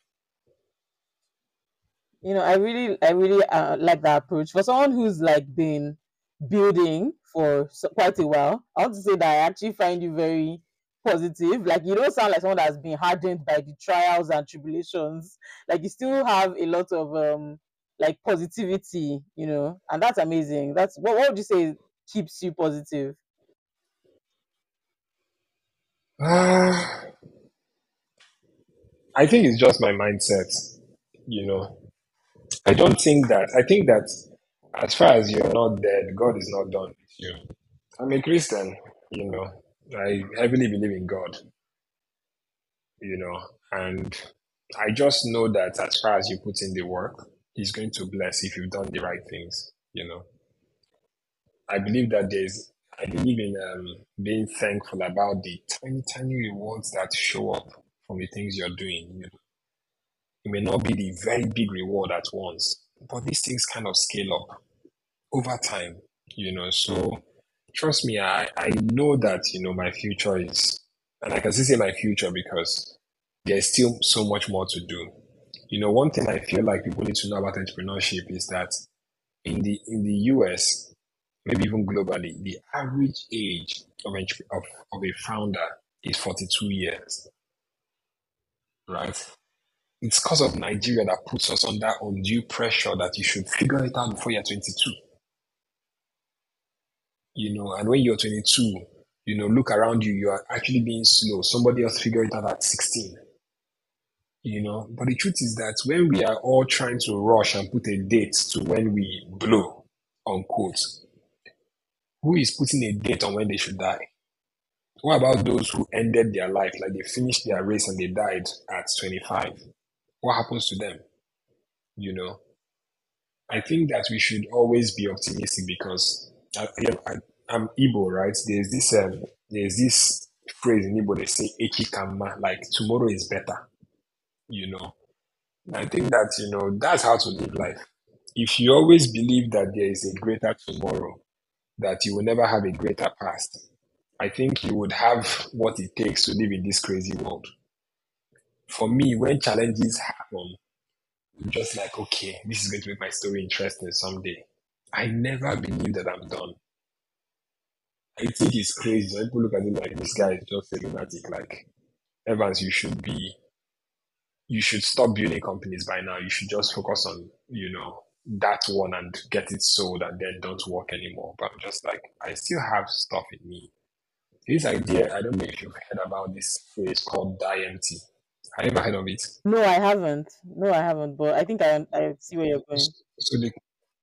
You know, I really, I really uh, like that approach. For someone who's like been building for so, quite a while, I want to say that I actually find you very positive. Like you don't sound like someone that's been hardened by the trials and tribulations. Like you still have a lot of um like positivity, you know, and that's amazing. That's what, what would you say keeps you positive? Ah, I think it's just my mindset, you know. I don't think that, I think that as far as you're not dead, God is not done with you. I'm a Christian, you know. I heavily believe in God, you know, and I just know that as far as you put in the work, He's going to bless if you've done the right things, you know. I believe that there's, I believe in um, being thankful about the tiny, tiny rewards that show up from the things you're doing. You know. It may not be the very big reward at once, but these things kind of scale up over time, you know. So trust me, I, I know that, you know, my future is, and I can still say my future because there's still so much more to do. You know, one thing I feel like people need to know about entrepreneurship is that in the in the U S, maybe even globally, the average age of, of, of a founder is forty-two years, right? It's because of Nigeria that puts us under undue pressure that you should figure it out before you're twenty-two. You know, and when you're twenty-two, you know, look around you, you are actually being slow. Somebody else figured it out at sixteen, you know. But the truth is that when we are all trying to rush and put a date to when we blow, unquote, who is putting a date on when they should die? What about those who ended their life, like they finished their race and they died at twenty-five? What happens to them? You know, I think that we should always be optimistic because I, you know, I, I'm Igbo, right? There's this um, there's this phrase in Igbo they say "echi kama," like tomorrow is better. You know, and I think that you know that's how to live life. if you always believe that there is a greater tomorrow, that you will never have a greater past, I think you would have what it takes to live in this crazy world. For me, when challenges happen, I'm just like, okay, this is going to make my story interesting someday. I never believe that I'm done. I think it's crazy. Some people look at it like this guy is just a lunatic. Like, Evans, you should be, you should stop building companies by now. You should just focus on, you know, that one and get it sold and then don't work anymore. But I'm just like, I still have stuff in me. This idea, I don't know if you've heard about this phrase called die empty. Have you ever heard of it? No, I haven't. No, I haven't. But I think I I see where you're going. So the,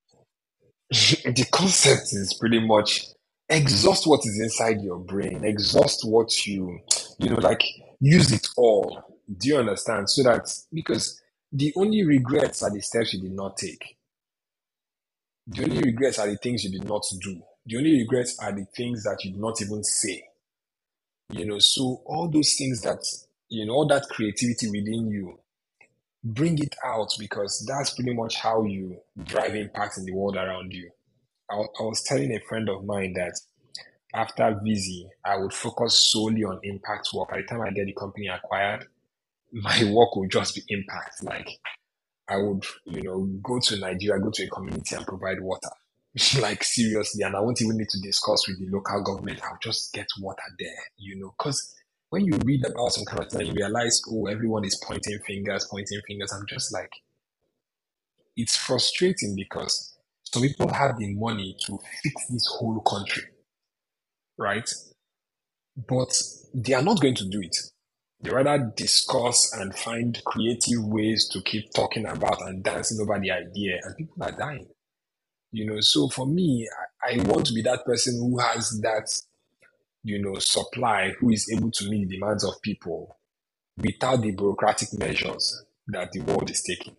the concept is pretty much exhaust what is inside your brain, exhaust what you, you know, like use it all. Do you understand? So that, because the only regrets are the steps you did not take. The only regrets are the things you did not do. The only regrets are the things that you did not even say. You know, so all those things that, you know, all that creativity within you, bring it out, because that's pretty much how you drive impact in the world around you. I, I was telling a friend of mine that after Visi, I would focus solely on impact work. By the time I get the company acquired, my work would just be impact. Like, I would, you know, go to Nigeria, go to a community and provide water. Like, seriously, and I won't even need to discuss with the local government. I'll just get water there, you know, because when you read about some kind of thing, you realize, oh, everyone is pointing fingers, pointing fingers. I'm just like, it's frustrating because some people have the money to fix this whole country, right? But they are not going to do it. They rather discuss and find creative ways to keep talking about and dancing over the idea, and people are dying. You know, so for me, I, I want to be that person who has that, you know, supply, who is able to meet the demands of people without the bureaucratic measures that the world is taking.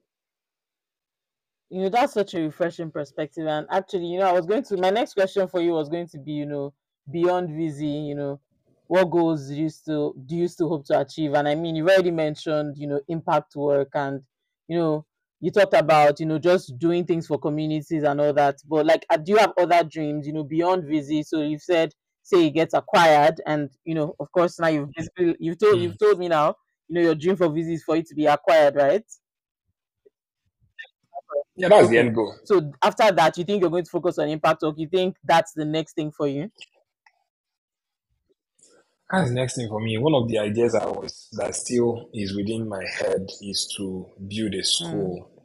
You know, that's such a refreshing perspective. And actually, you know, I was going to, my next question for you was going to be, you know, beyond Visi, you know, what goals do you still do you still hope to achieve? And I mean, you've already mentioned, you know, impact work, and you know, you talked about, you know, just doing things for communities and all that. But like, uh, do you have other dreams, you know, beyond Visi? So you've said, say, it gets acquired, and you know, of course, now you've basically you've told Mm. you've told me now, you know, your dream for Visi is for it to be acquired, right? Yeah, that's the Okay. end goal. So after that, you think you're going to focus on impact work? You think that's the next thing for you? That's the next thing for me. One of the ideas I was that still is within my head is to build a Mm, school.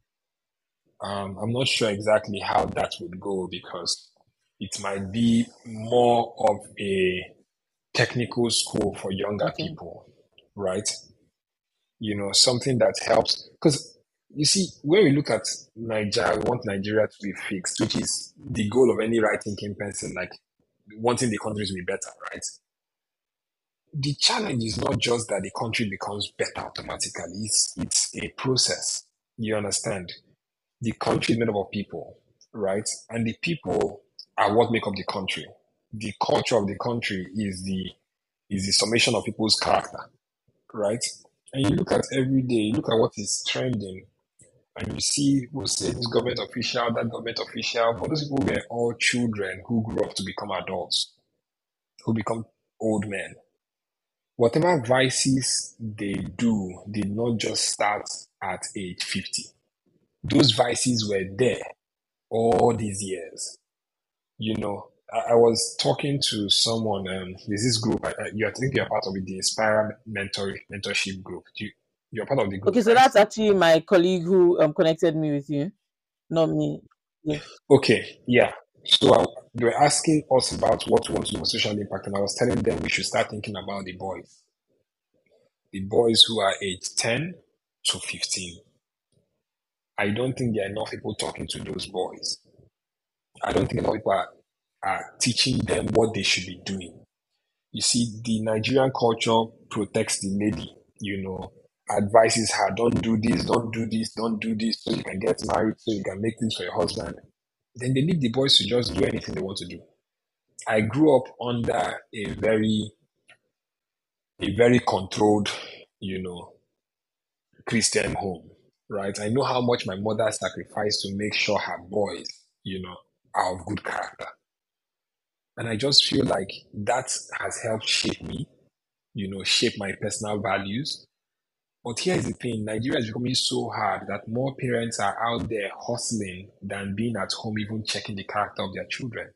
Um, I'm not sure exactly how that would go, because it might be more of a technical school for younger okay. people, right? You know, something that helps. Because you see, when we look at Nigeria, we want Nigeria to be fixed, which is the goal of any right thinking person, like wanting the country to be better, right? The challenge is not just that the country becomes better automatically, it's, it's a process. You understand? The country is made up of people, right? And the people are what make up the country. The culture of the country is the is the summation of people's character, right? And you look at every day, you look at what is trending, and you see, we'll say this government official, that government official, but those people were all children who grew up to become adults, who become old men. Whatever vices they do did not just start at age fifty. Those vices were there all these years. You know, I, I was talking to someone, um, there's this group, I, I, you I think you're part of it, the Inspire Mentor, Mentorship Group. You, you're part of the group, Okay, so right? that's actually my colleague who um connected me with you, not me. Yes. Okay, yeah. So I, they were asking us about what we want to do for social impact, and I was telling them we should start thinking about the boys, the boys who are age ten to fifteen. I don't think there are enough people talking to those boys. I don't think enough people are, are teaching them what they should be doing. You see, the Nigerian culture protects the lady, you know, advises her, don't do this, don't do this, don't do this, so you can get married, so you can make things for your husband. Then they leave the boys to just do anything they want to do. I grew up under a very, a very controlled, you know, Christian home. right? I know how much my mother sacrificed to make sure her boys, you know, are of good character. And I just feel like that has helped shape me, you know, shape my personal values. But here's the thing, Nigeria is becoming so hard that more parents are out there hustling than being at home, even checking the character of their children.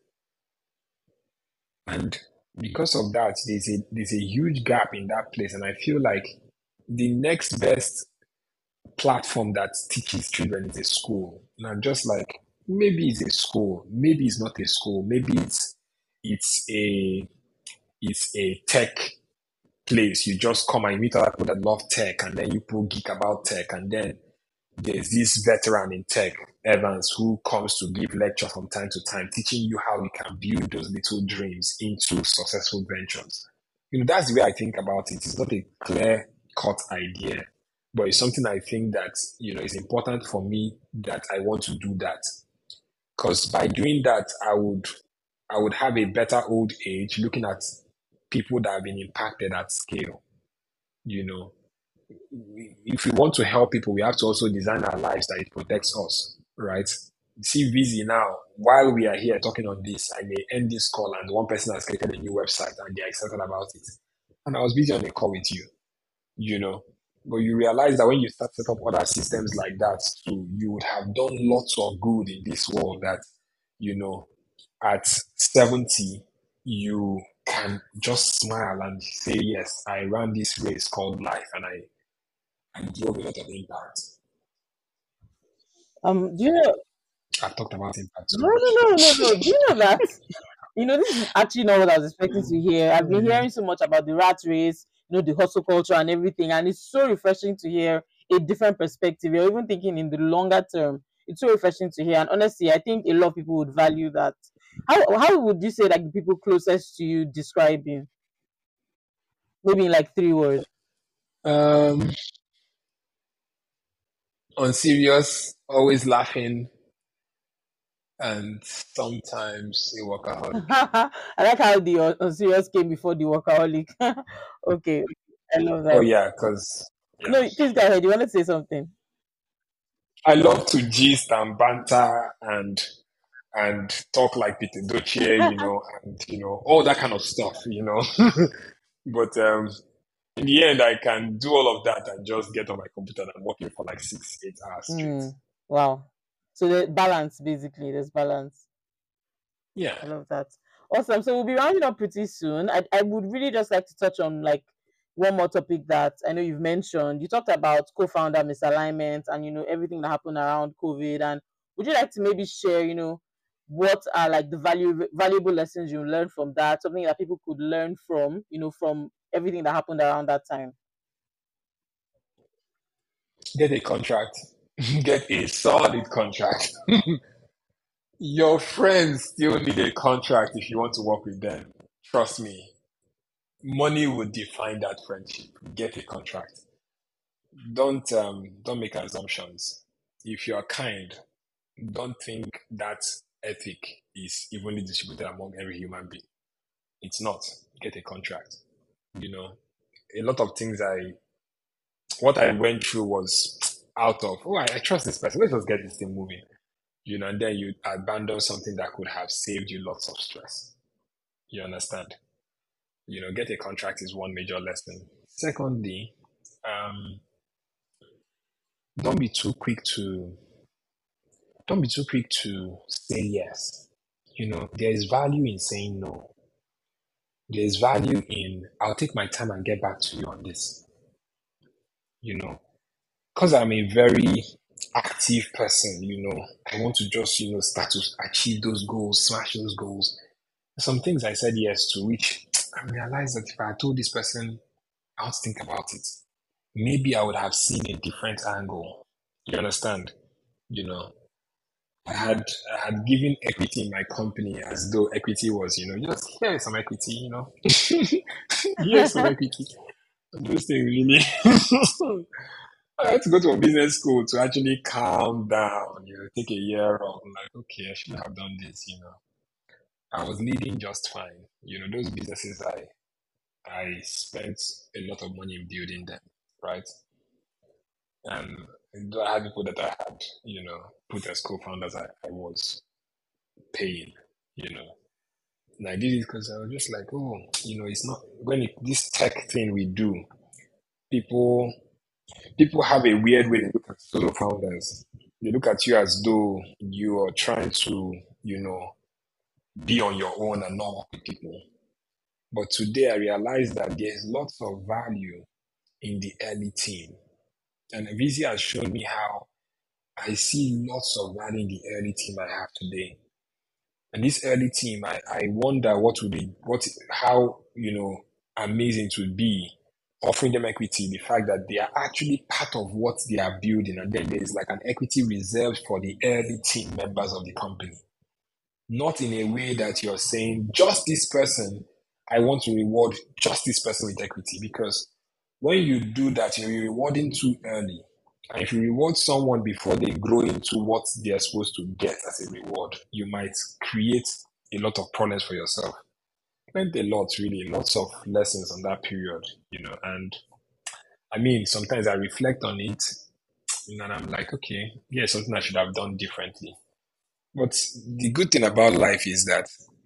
And because of that, there's a there's a huge gap in that place. And I feel like the next best platform that teaches children is a school. Now, just like maybe it's a school, maybe it's not a school, maybe it's it's a it's a tech place. You just come and you meet other people that love tech, and then you people geek about tech, and then there's this veteran in tech, Evans, who comes to give lecture from time to time, teaching you how you can build those little dreams into successful ventures. You know, that's the way I think about it. It's not a clear cut idea, but it's something I think that, you know, is important for me that I want to do that. Because by doing that, I would I would have a better old age looking at people that have been impacted at scale. You know, if we want to help people, we have to also design our lives that it protects us, right? See Visi now, while we are here talking on this, I may end this call and one person has created a new website and they're excited about it. And I was busy on a call with you, you know. But you realize that when you start set up other systems like that too, you would have done lots of good in this world that, you know, at seventy, you can just smile and say, yes, I ran this race called life and I and drove a lot of impact. Um, do you know? I've talked about impact so No, no, much. no, no, no. Do you know that? You know, this is actually not what I was expecting to hear. I've been hearing so much about the rat race, you know, the hustle culture and everything, and it's so refreshing to hear a different perspective. You're even thinking in the longer term. It's so refreshing to hear, and honestly, I think a lot of people would value that. How how would you say like the people closest to you describe you? Maybe in like three words. Um, on serious, always laughing, and sometimes a workaholic. I like how the uh, uh, serious came before the workaholic. Okay, I love Oh that. yeah, because yeah, No, please go ahead. You want to say something? I love to gist and banter and and talk like Peter Doche, you know, and you know all that kind of stuff, you know. But um, in the end, I can do all of that and just get on my computer and I'm working for like six, eight hours straight. Hmm. Wow. So the balance, basically, there's balance. Yeah. I love that. Awesome. So we'll be rounding up pretty soon. I, I would really just like to touch on like one more topic that I know you've mentioned. You talked about co-founder misalignment and you know everything that happened around COVID. And would you like to maybe share, you know, what are like the value valuable lessons you learned from that? Something that people could learn from, you know, from everything that happened around that time. Get a contract. Get a solid contract. Your friends still need a contract if you want to work with them. Trust me. Money will define that friendship. Get a contract. Don't um don't make assumptions. If you are kind, don't think that ethic is evenly distributed among every human being. It's not. Get a contract. You know, a lot of things I what I went through was out of oh I, I trust this person. Let's just get this thing moving. You know, and then you abandon something that could have saved you lots of stress. You understand? You know, get a contract is one major lesson. Secondly, um, don't be too quick to don't be too quick to say yes. You know, there is value in saying no. There is value in I'll take my time and get back to you on this. You know, because I'm a very active person. You know, I want to just you know start to achieve those goals, smash those goals. Some things I said yes to, which I realized that if I had told this person, I want to think about it. Maybe I would have seen a different angle. You understand? You know, I had I had given equity in my company as though equity was, you know, just here's some equity, you know, here's some equity. Those things really. I had to go to a business school to actually calm down, you know, take a year off. I'm like, okay, I shouldn't have done this, you know. I was leading just fine. You know, those businesses I I spent a lot of money in building them, right? And Though I had people that I had, you know, put as co-founders, I, I was paying, you know. And I did it because I was just like, oh, you know, it's not when it, this tech thing we do, people people have a weird way they look at solo founders. They look at you as though you are trying to, you know, be on your own and not work with people. But today I realized that there's lots of value in the early team. And V Z has shown me how I see lots of value in the early team I have today. And this early team, I, I wonder what would be, what, how, you know, amazing it would be offering them equity, the fact that they are actually part of what they are building. And then there's like an equity reserved for the early team members of the company. Not in a way that you're saying, just this person, I want to reward just this person with equity. Because when you do that, you're rewarding too early. And if you reward someone before they grow into what they're supposed to get as a reward, you might create a lot of problems for yourself. Learned a lot, really, lots of lessons on that period, you know. And I mean, sometimes I reflect on it, and I'm like, okay, yeah, something I should have done differently. But the good thing about life is that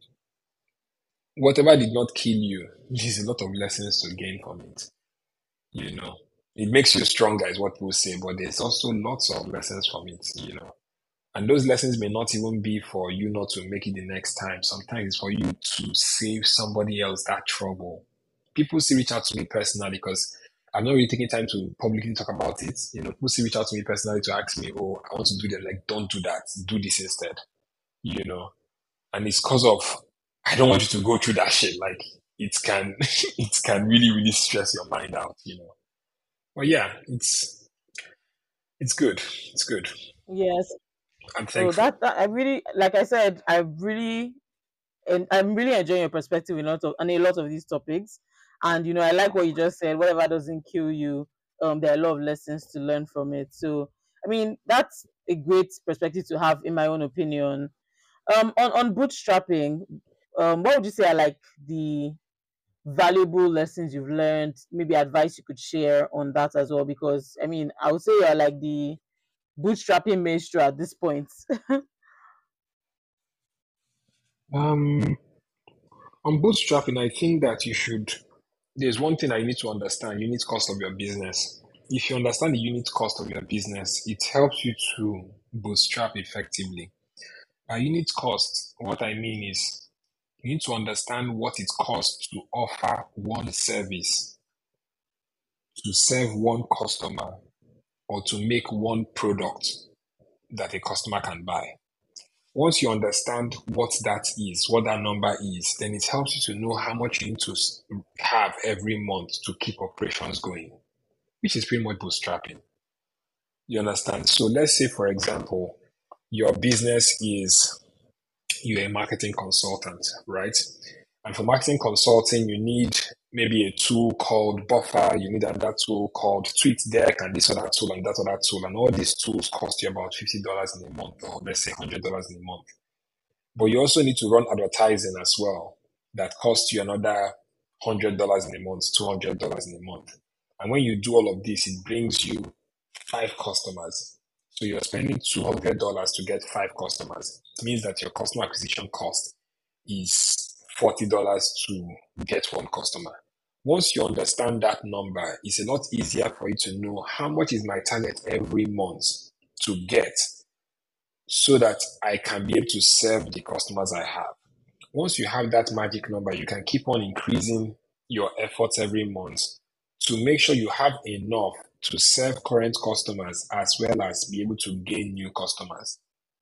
whatever did not kill you, there's a lot of lessons to gain from it. You know, it makes you stronger, is what people say, but there's also lots of lessons from it. You know, and those lessons may not even be for you not to make it the next time. Sometimes it's for you to save somebody else that trouble. People still reach out to me personally because I'm not really taking time to publicly talk about it. You know, people still reach out to me personally to ask me, "Oh, I want to do that." Like, don't do that. Do this instead. You know, and it's because of I don't want you to go through that shit. Like, it can, it can really, really stress your mind out. You know. But yeah, it's it's good. It's good. Yes. I'm Oh, thankful. that, that I really, like I said, I really, and I'm really enjoying your perspective in a lot of on a lot of these topics. And you know, I like what you just said. Whatever doesn't kill you, um, there are a lot of lessons to learn from it. So, I mean, that's a great perspective to have, in my own opinion. Um, on on bootstrapping, um, what would you say are like the valuable lessons you've learned? Maybe advice you could share on that as well, because I mean, I would say you're like the bootstrapping maestro at this point. Um, on bootstrapping, I think that you should. There's one thing I need to understand: unit cost of your business. If you understand the unit cost of your business, it helps you to bootstrap effectively. By unit cost, what I mean is you need to understand what it costs to offer one service, to serve one customer, or to make one product that a customer can buy. Once you understand what that is, what that number is, then it helps you to know how much you need to have every month to keep operations going, which is pretty much bootstrapping. You understand? So let's say, for example, your business is you're a marketing consultant, right? And for marketing consulting, you need maybe a tool called Buffer, you need another tool called TweetDeck, and this other tool and that other tool. And all these tools cost you about fifty dollars in a month, or let's say one hundred dollars in a month. But you also need to run advertising as well that costs you another one hundred dollars in a month, two hundred dollars in a month. And when you do all of this, it brings you five customers. So you're spending two hundred dollars to get five customers. It means that your customer acquisition cost is forty dollars to get one customer. Once you understand that number, it's a lot easier for you to know how much is my target every month to get so that I can be able to serve the customers I have. Once you have that magic number, you can keep on increasing your efforts every month to make sure you have enough to serve current customers as well as be able to gain new customers.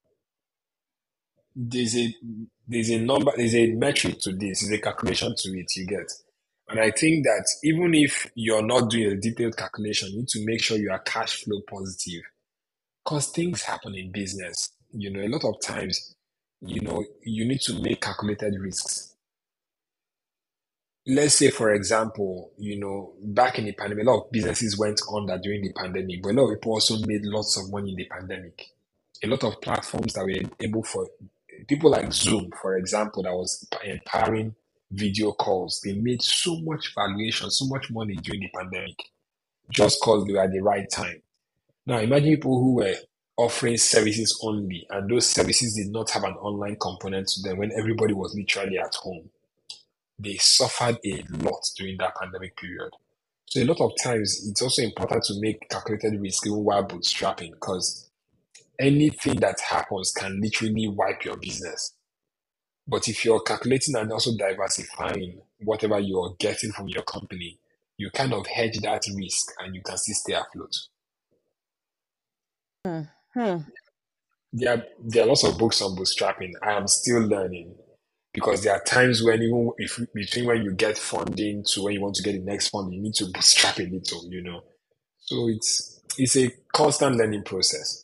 There's a there's a number, there's a metric to this, there's a calculation to it you get. And I think that even if you're not doing a detailed calculation, you need to make sure you are cash flow positive because things happen in business. You know, a lot of times, you know, you need to make calculated risks. Let's say, for example, you know, back in the pandemic, a lot of businesses went under during the pandemic, but a lot of people also made lots of money in the pandemic. A lot of platforms that were able for people like Zoom, for example, that was empowering video calls, they made so much valuation, so much money during the pandemic just because they were at the right time. Now imagine people who were offering services only, and those services did not have an online component to them when everybody was literally at home. They suffered a lot during that pandemic period. So a lot of times it's also important to make calculated risk even while bootstrapping, because anything that happens can literally wipe your business. But if you're calculating and also diversifying whatever you're getting from your company, you kind of hedge that risk and you can still stay afloat. Hmm. Hmm. There are, there are lots of books on bootstrapping. I am still learning, because there are times when even if between when you get funding to when you want to get the next fund, you need to bootstrap a little, you know. So it's it's a constant learning process.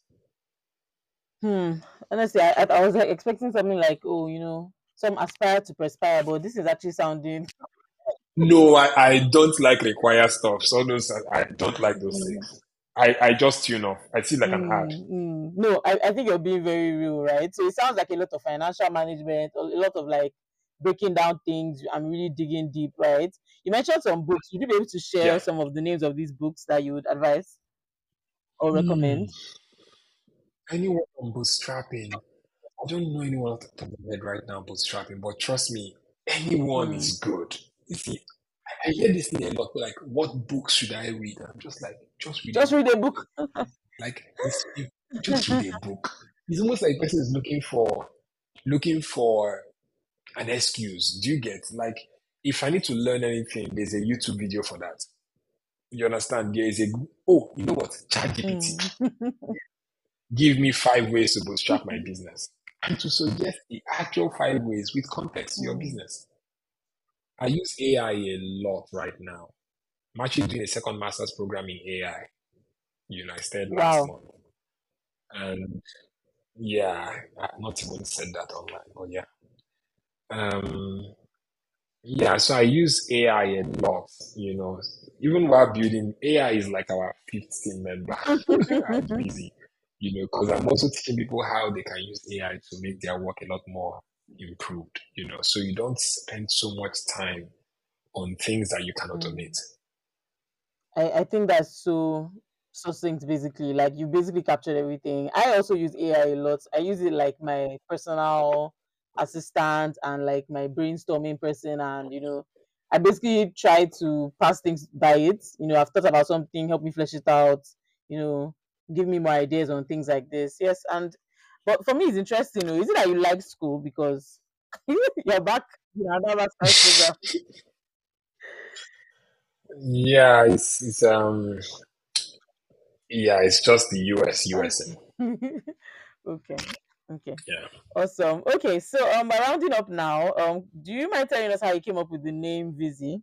Hmm. Honestly, I, I I was like expecting something like, oh, you know, some aspire to perspire, but this is actually sounding. No, I, I don't like require stuff. So those I don't like those Mm, things. I, I just tune off. I see like an ad. mm, mm. No, I, I think you're being very real, right? So it sounds like a lot of financial management, a lot of like breaking down things. I'm really digging deep, right? You mentioned some books. Would you be able to share Yeah. some of the names of these books that you would advise or Hmm. recommend? Anyone on bootstrapping? I don't know anyone off the top of my head right now bootstrapping, but trust me, anyone Hmm. is good. You see, I hear this thing a lot. Like, what books should I read? I'm just like, just read a Just read book. a book. Like, it's, it, just read a book. It's almost like a person is looking for looking for an excuse. Do you get, like, if I need to learn anything, there's a YouTube video for that. You understand? There is a oh, you know what? ChatGPT. Hmm. Give me five ways to bootstrap my business, and to suggest the actual five ways with context to your Hmm. business. I use A I a lot right now. I'm actually doing a second master's program in A I. You know, I started last Wow. month. And yeah, I've not even said that online, but yeah. Um, yeah, so I use A I a lot, you know. Even while building, A I is like our fifth team member at Busy, you know, because I'm also teaching people how they can use A I to make their work a lot more improved, you know. So you don't spend so much time on things that you can Hmm. automate. I, I think that's so succinct basically. Like you basically captured everything. I also use A I a lot. I use it like my personal assistant and like my brainstorming person and you know, I basically try to pass things by it. You know, I've thought about something, help me flesh it out, you know, give me more ideas on things like this. Yes, and but for me it's interesting, though. Is it that you like school because you're back in another science program? Yeah, it's it's um yeah, it's just the U S U S M. Okay. Okay. Okay. Yeah. Awesome. Okay, so um, by rounding up now, um, do you mind telling us how you came up with the name Vizzy?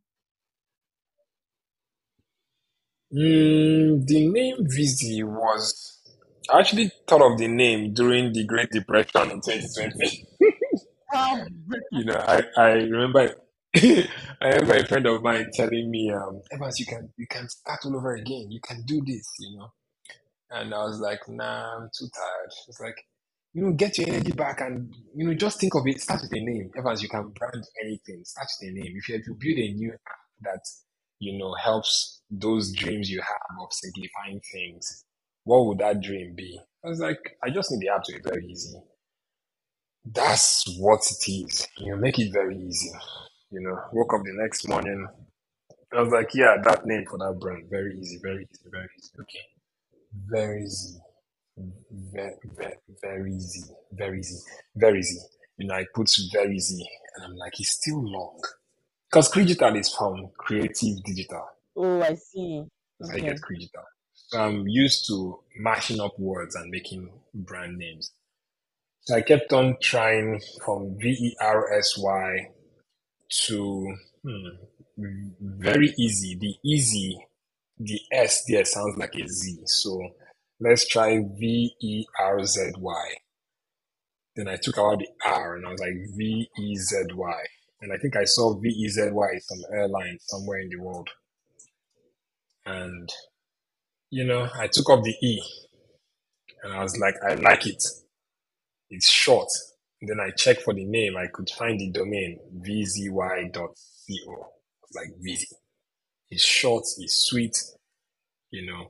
Mm, the name Vizzy was I actually thought of the name during the Great Depression in twenty twenty. Oh, You know, I, I remember I remember a friend of mine telling me, um, Evans, you can you can start all over again. You can do this, you know. And I was like, nah, I'm too tired. It's like, you know, get your energy back and you know, just think of it. Start with a name. Evans, you can brand anything. Start with a name. If you, if you build a new app that, you know, helps those dreams you have of simplifying things, what would that dream be? I was like, I just need the app to be very easy. That's what it is. You know, make it very easy. You know, woke up the next morning. I was like, yeah, that name for that brand, very easy, very easy, very easy. Okay, very easy, very, very, very easy, very easy, very easy. You know, I put very easy, and I'm like, it's still long because digital is from creative digital. oh, I see. That's how you get Okay. digital. So I'm used to mashing up words and making brand names. So I kept on trying from V E R S Y to hmm, very easy. The easy, the S there sounds like a Z. So let's try V E R Z Y. Then I took out the R and I was like V E Z Y. And I think I saw V E Z Y some airline somewhere in the world. And, you know, I took off the E and I was like, I like it. It's short. And then I checked for the name. I could find the domain v z y dot co. I was like, Vizzy. It's short, it's sweet, you know.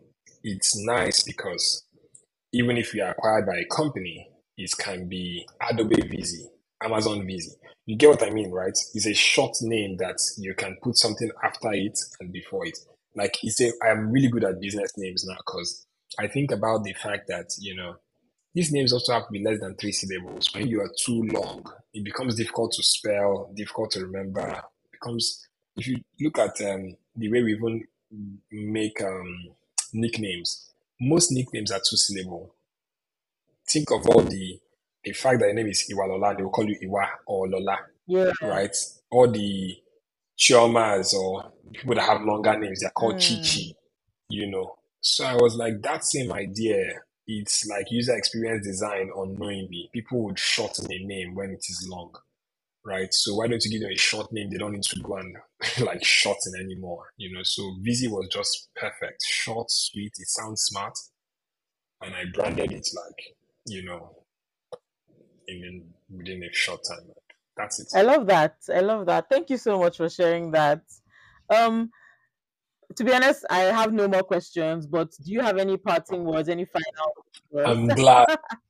it's nice because even if you are acquired by a company, it can be Adobe Vizi, Amazon Vizi. You get what I mean, right? It's a short name that you can put something after it and before it. Like it's a, I'm really good at business names now because I think about the fact that, you know, these names also have to be less than three syllables. When you are too long, it becomes difficult to spell, difficult to remember. It becomes, if you look at um, the way we even make um, nicknames, most nicknames are two syllable. Think of all the the fact that your name is Iwalola, they will call you Iwa or Lola, Yeah. right? All the Chiomas or people that have longer names, they're called Chi Chi, Mm. you know. So I was like, that same idea, it's like user experience design unknowingly. People would shorten a name when it is long, right? So why don't you give them a short name? They don't need to go and like shorten anymore, you know. So Vizi was just perfect, short, sweet, it sounds smart, and I branded it like, you know, in within a short time. That's it. I love that. I love that. Thank you so much for sharing that. Um, to be honest, I have no more questions, but do you have any parting words, any final words? I'm glad.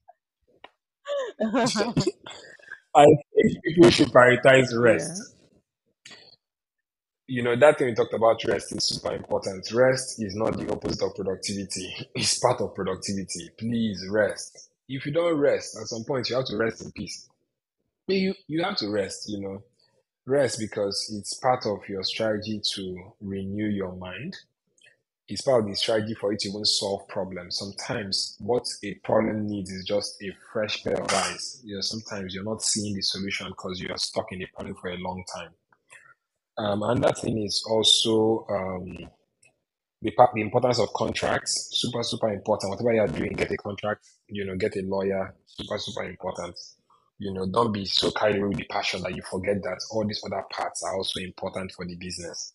I think people should prioritize Yeah. rest. You know, that thing we talked about rest is super important. Rest is not the opposite of productivity, it's part of productivity. Please rest. If you don't rest, at some point you have to rest in peace. You, you have to rest, you know. Rest because it's part of your strategy to renew your mind. It's part of the strategy for you to even solve problems. Sometimes what a problem needs is just a fresh pair of eyes. You know, sometimes you're not seeing the solution because you're stuck in a problem for a long time. Um, and that thing is also um, the part, the importance of contracts. Super, super important. Whatever you're doing, get a contract. You know, get a lawyer. Super, super important. You know, don't be so carried away with the passion that you forget that all these other parts are also important for the business.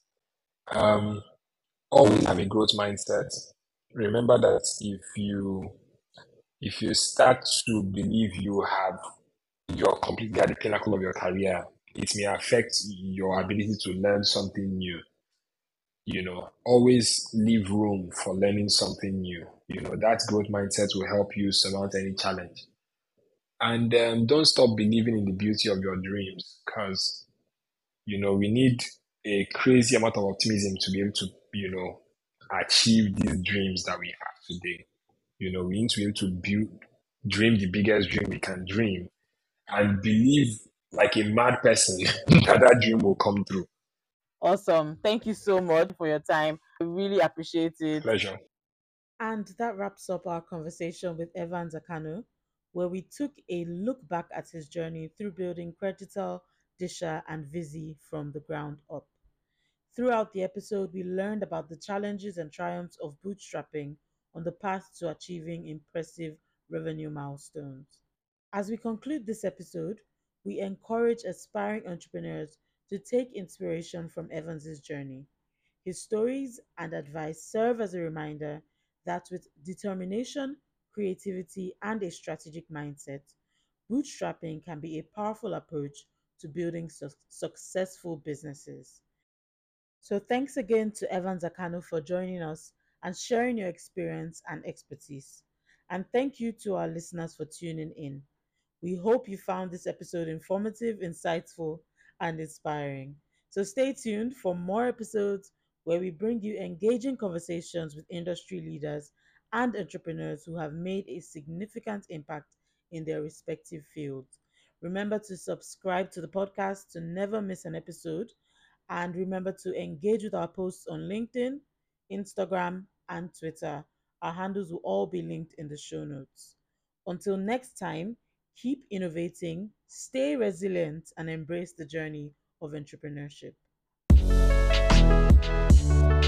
Um, always have a growth mindset. Remember that if you if you start to believe you have you're completely at the pinnacle of your career, it may affect your ability to learn something new. You know, always leave room for learning something new. You know, that growth mindset will help you surmount any challenge. And um, don't stop believing in the beauty of your dreams because, you know, we need a crazy amount of optimism to be able to, you know, achieve these dreams that we have today. You know, we need to be able to build, dream the biggest dream we can dream and believe like a mad person that that dream will come through. Awesome. Thank you so much for your time. I really appreciate it. Pleasure. And that wraps up our conversation with Evan Zakano, where we took a look back at his journey through building Credital, Disha, and Vizi from the ground up. Throughout the episode, we learned about the challenges and triumphs of bootstrapping on the path to achieving impressive revenue milestones. As we conclude this episode, we encourage aspiring entrepreneurs to take inspiration from Evans's journey. His stories and advice serve as a reminder that with determination, creativity, and a strategic mindset, bootstrapping can be a powerful approach to building su- successful businesses. So, thanks again to Evan Zakano for joining us and sharing your experience and expertise. And thank you to our listeners for tuning in. We hope you found this episode informative, insightful, and inspiring. So stay tuned for more episodes where we bring you engaging conversations with industry leaders and entrepreneurs who have made a significant impact in their respective fields. Remember to subscribe to the podcast to never miss an episode. And remember to engage with our posts on LinkedIn, Instagram, and Twitter. Our handles will all be linked in the show notes. Until next time, keep innovating, stay resilient, and embrace the journey of entrepreneurship.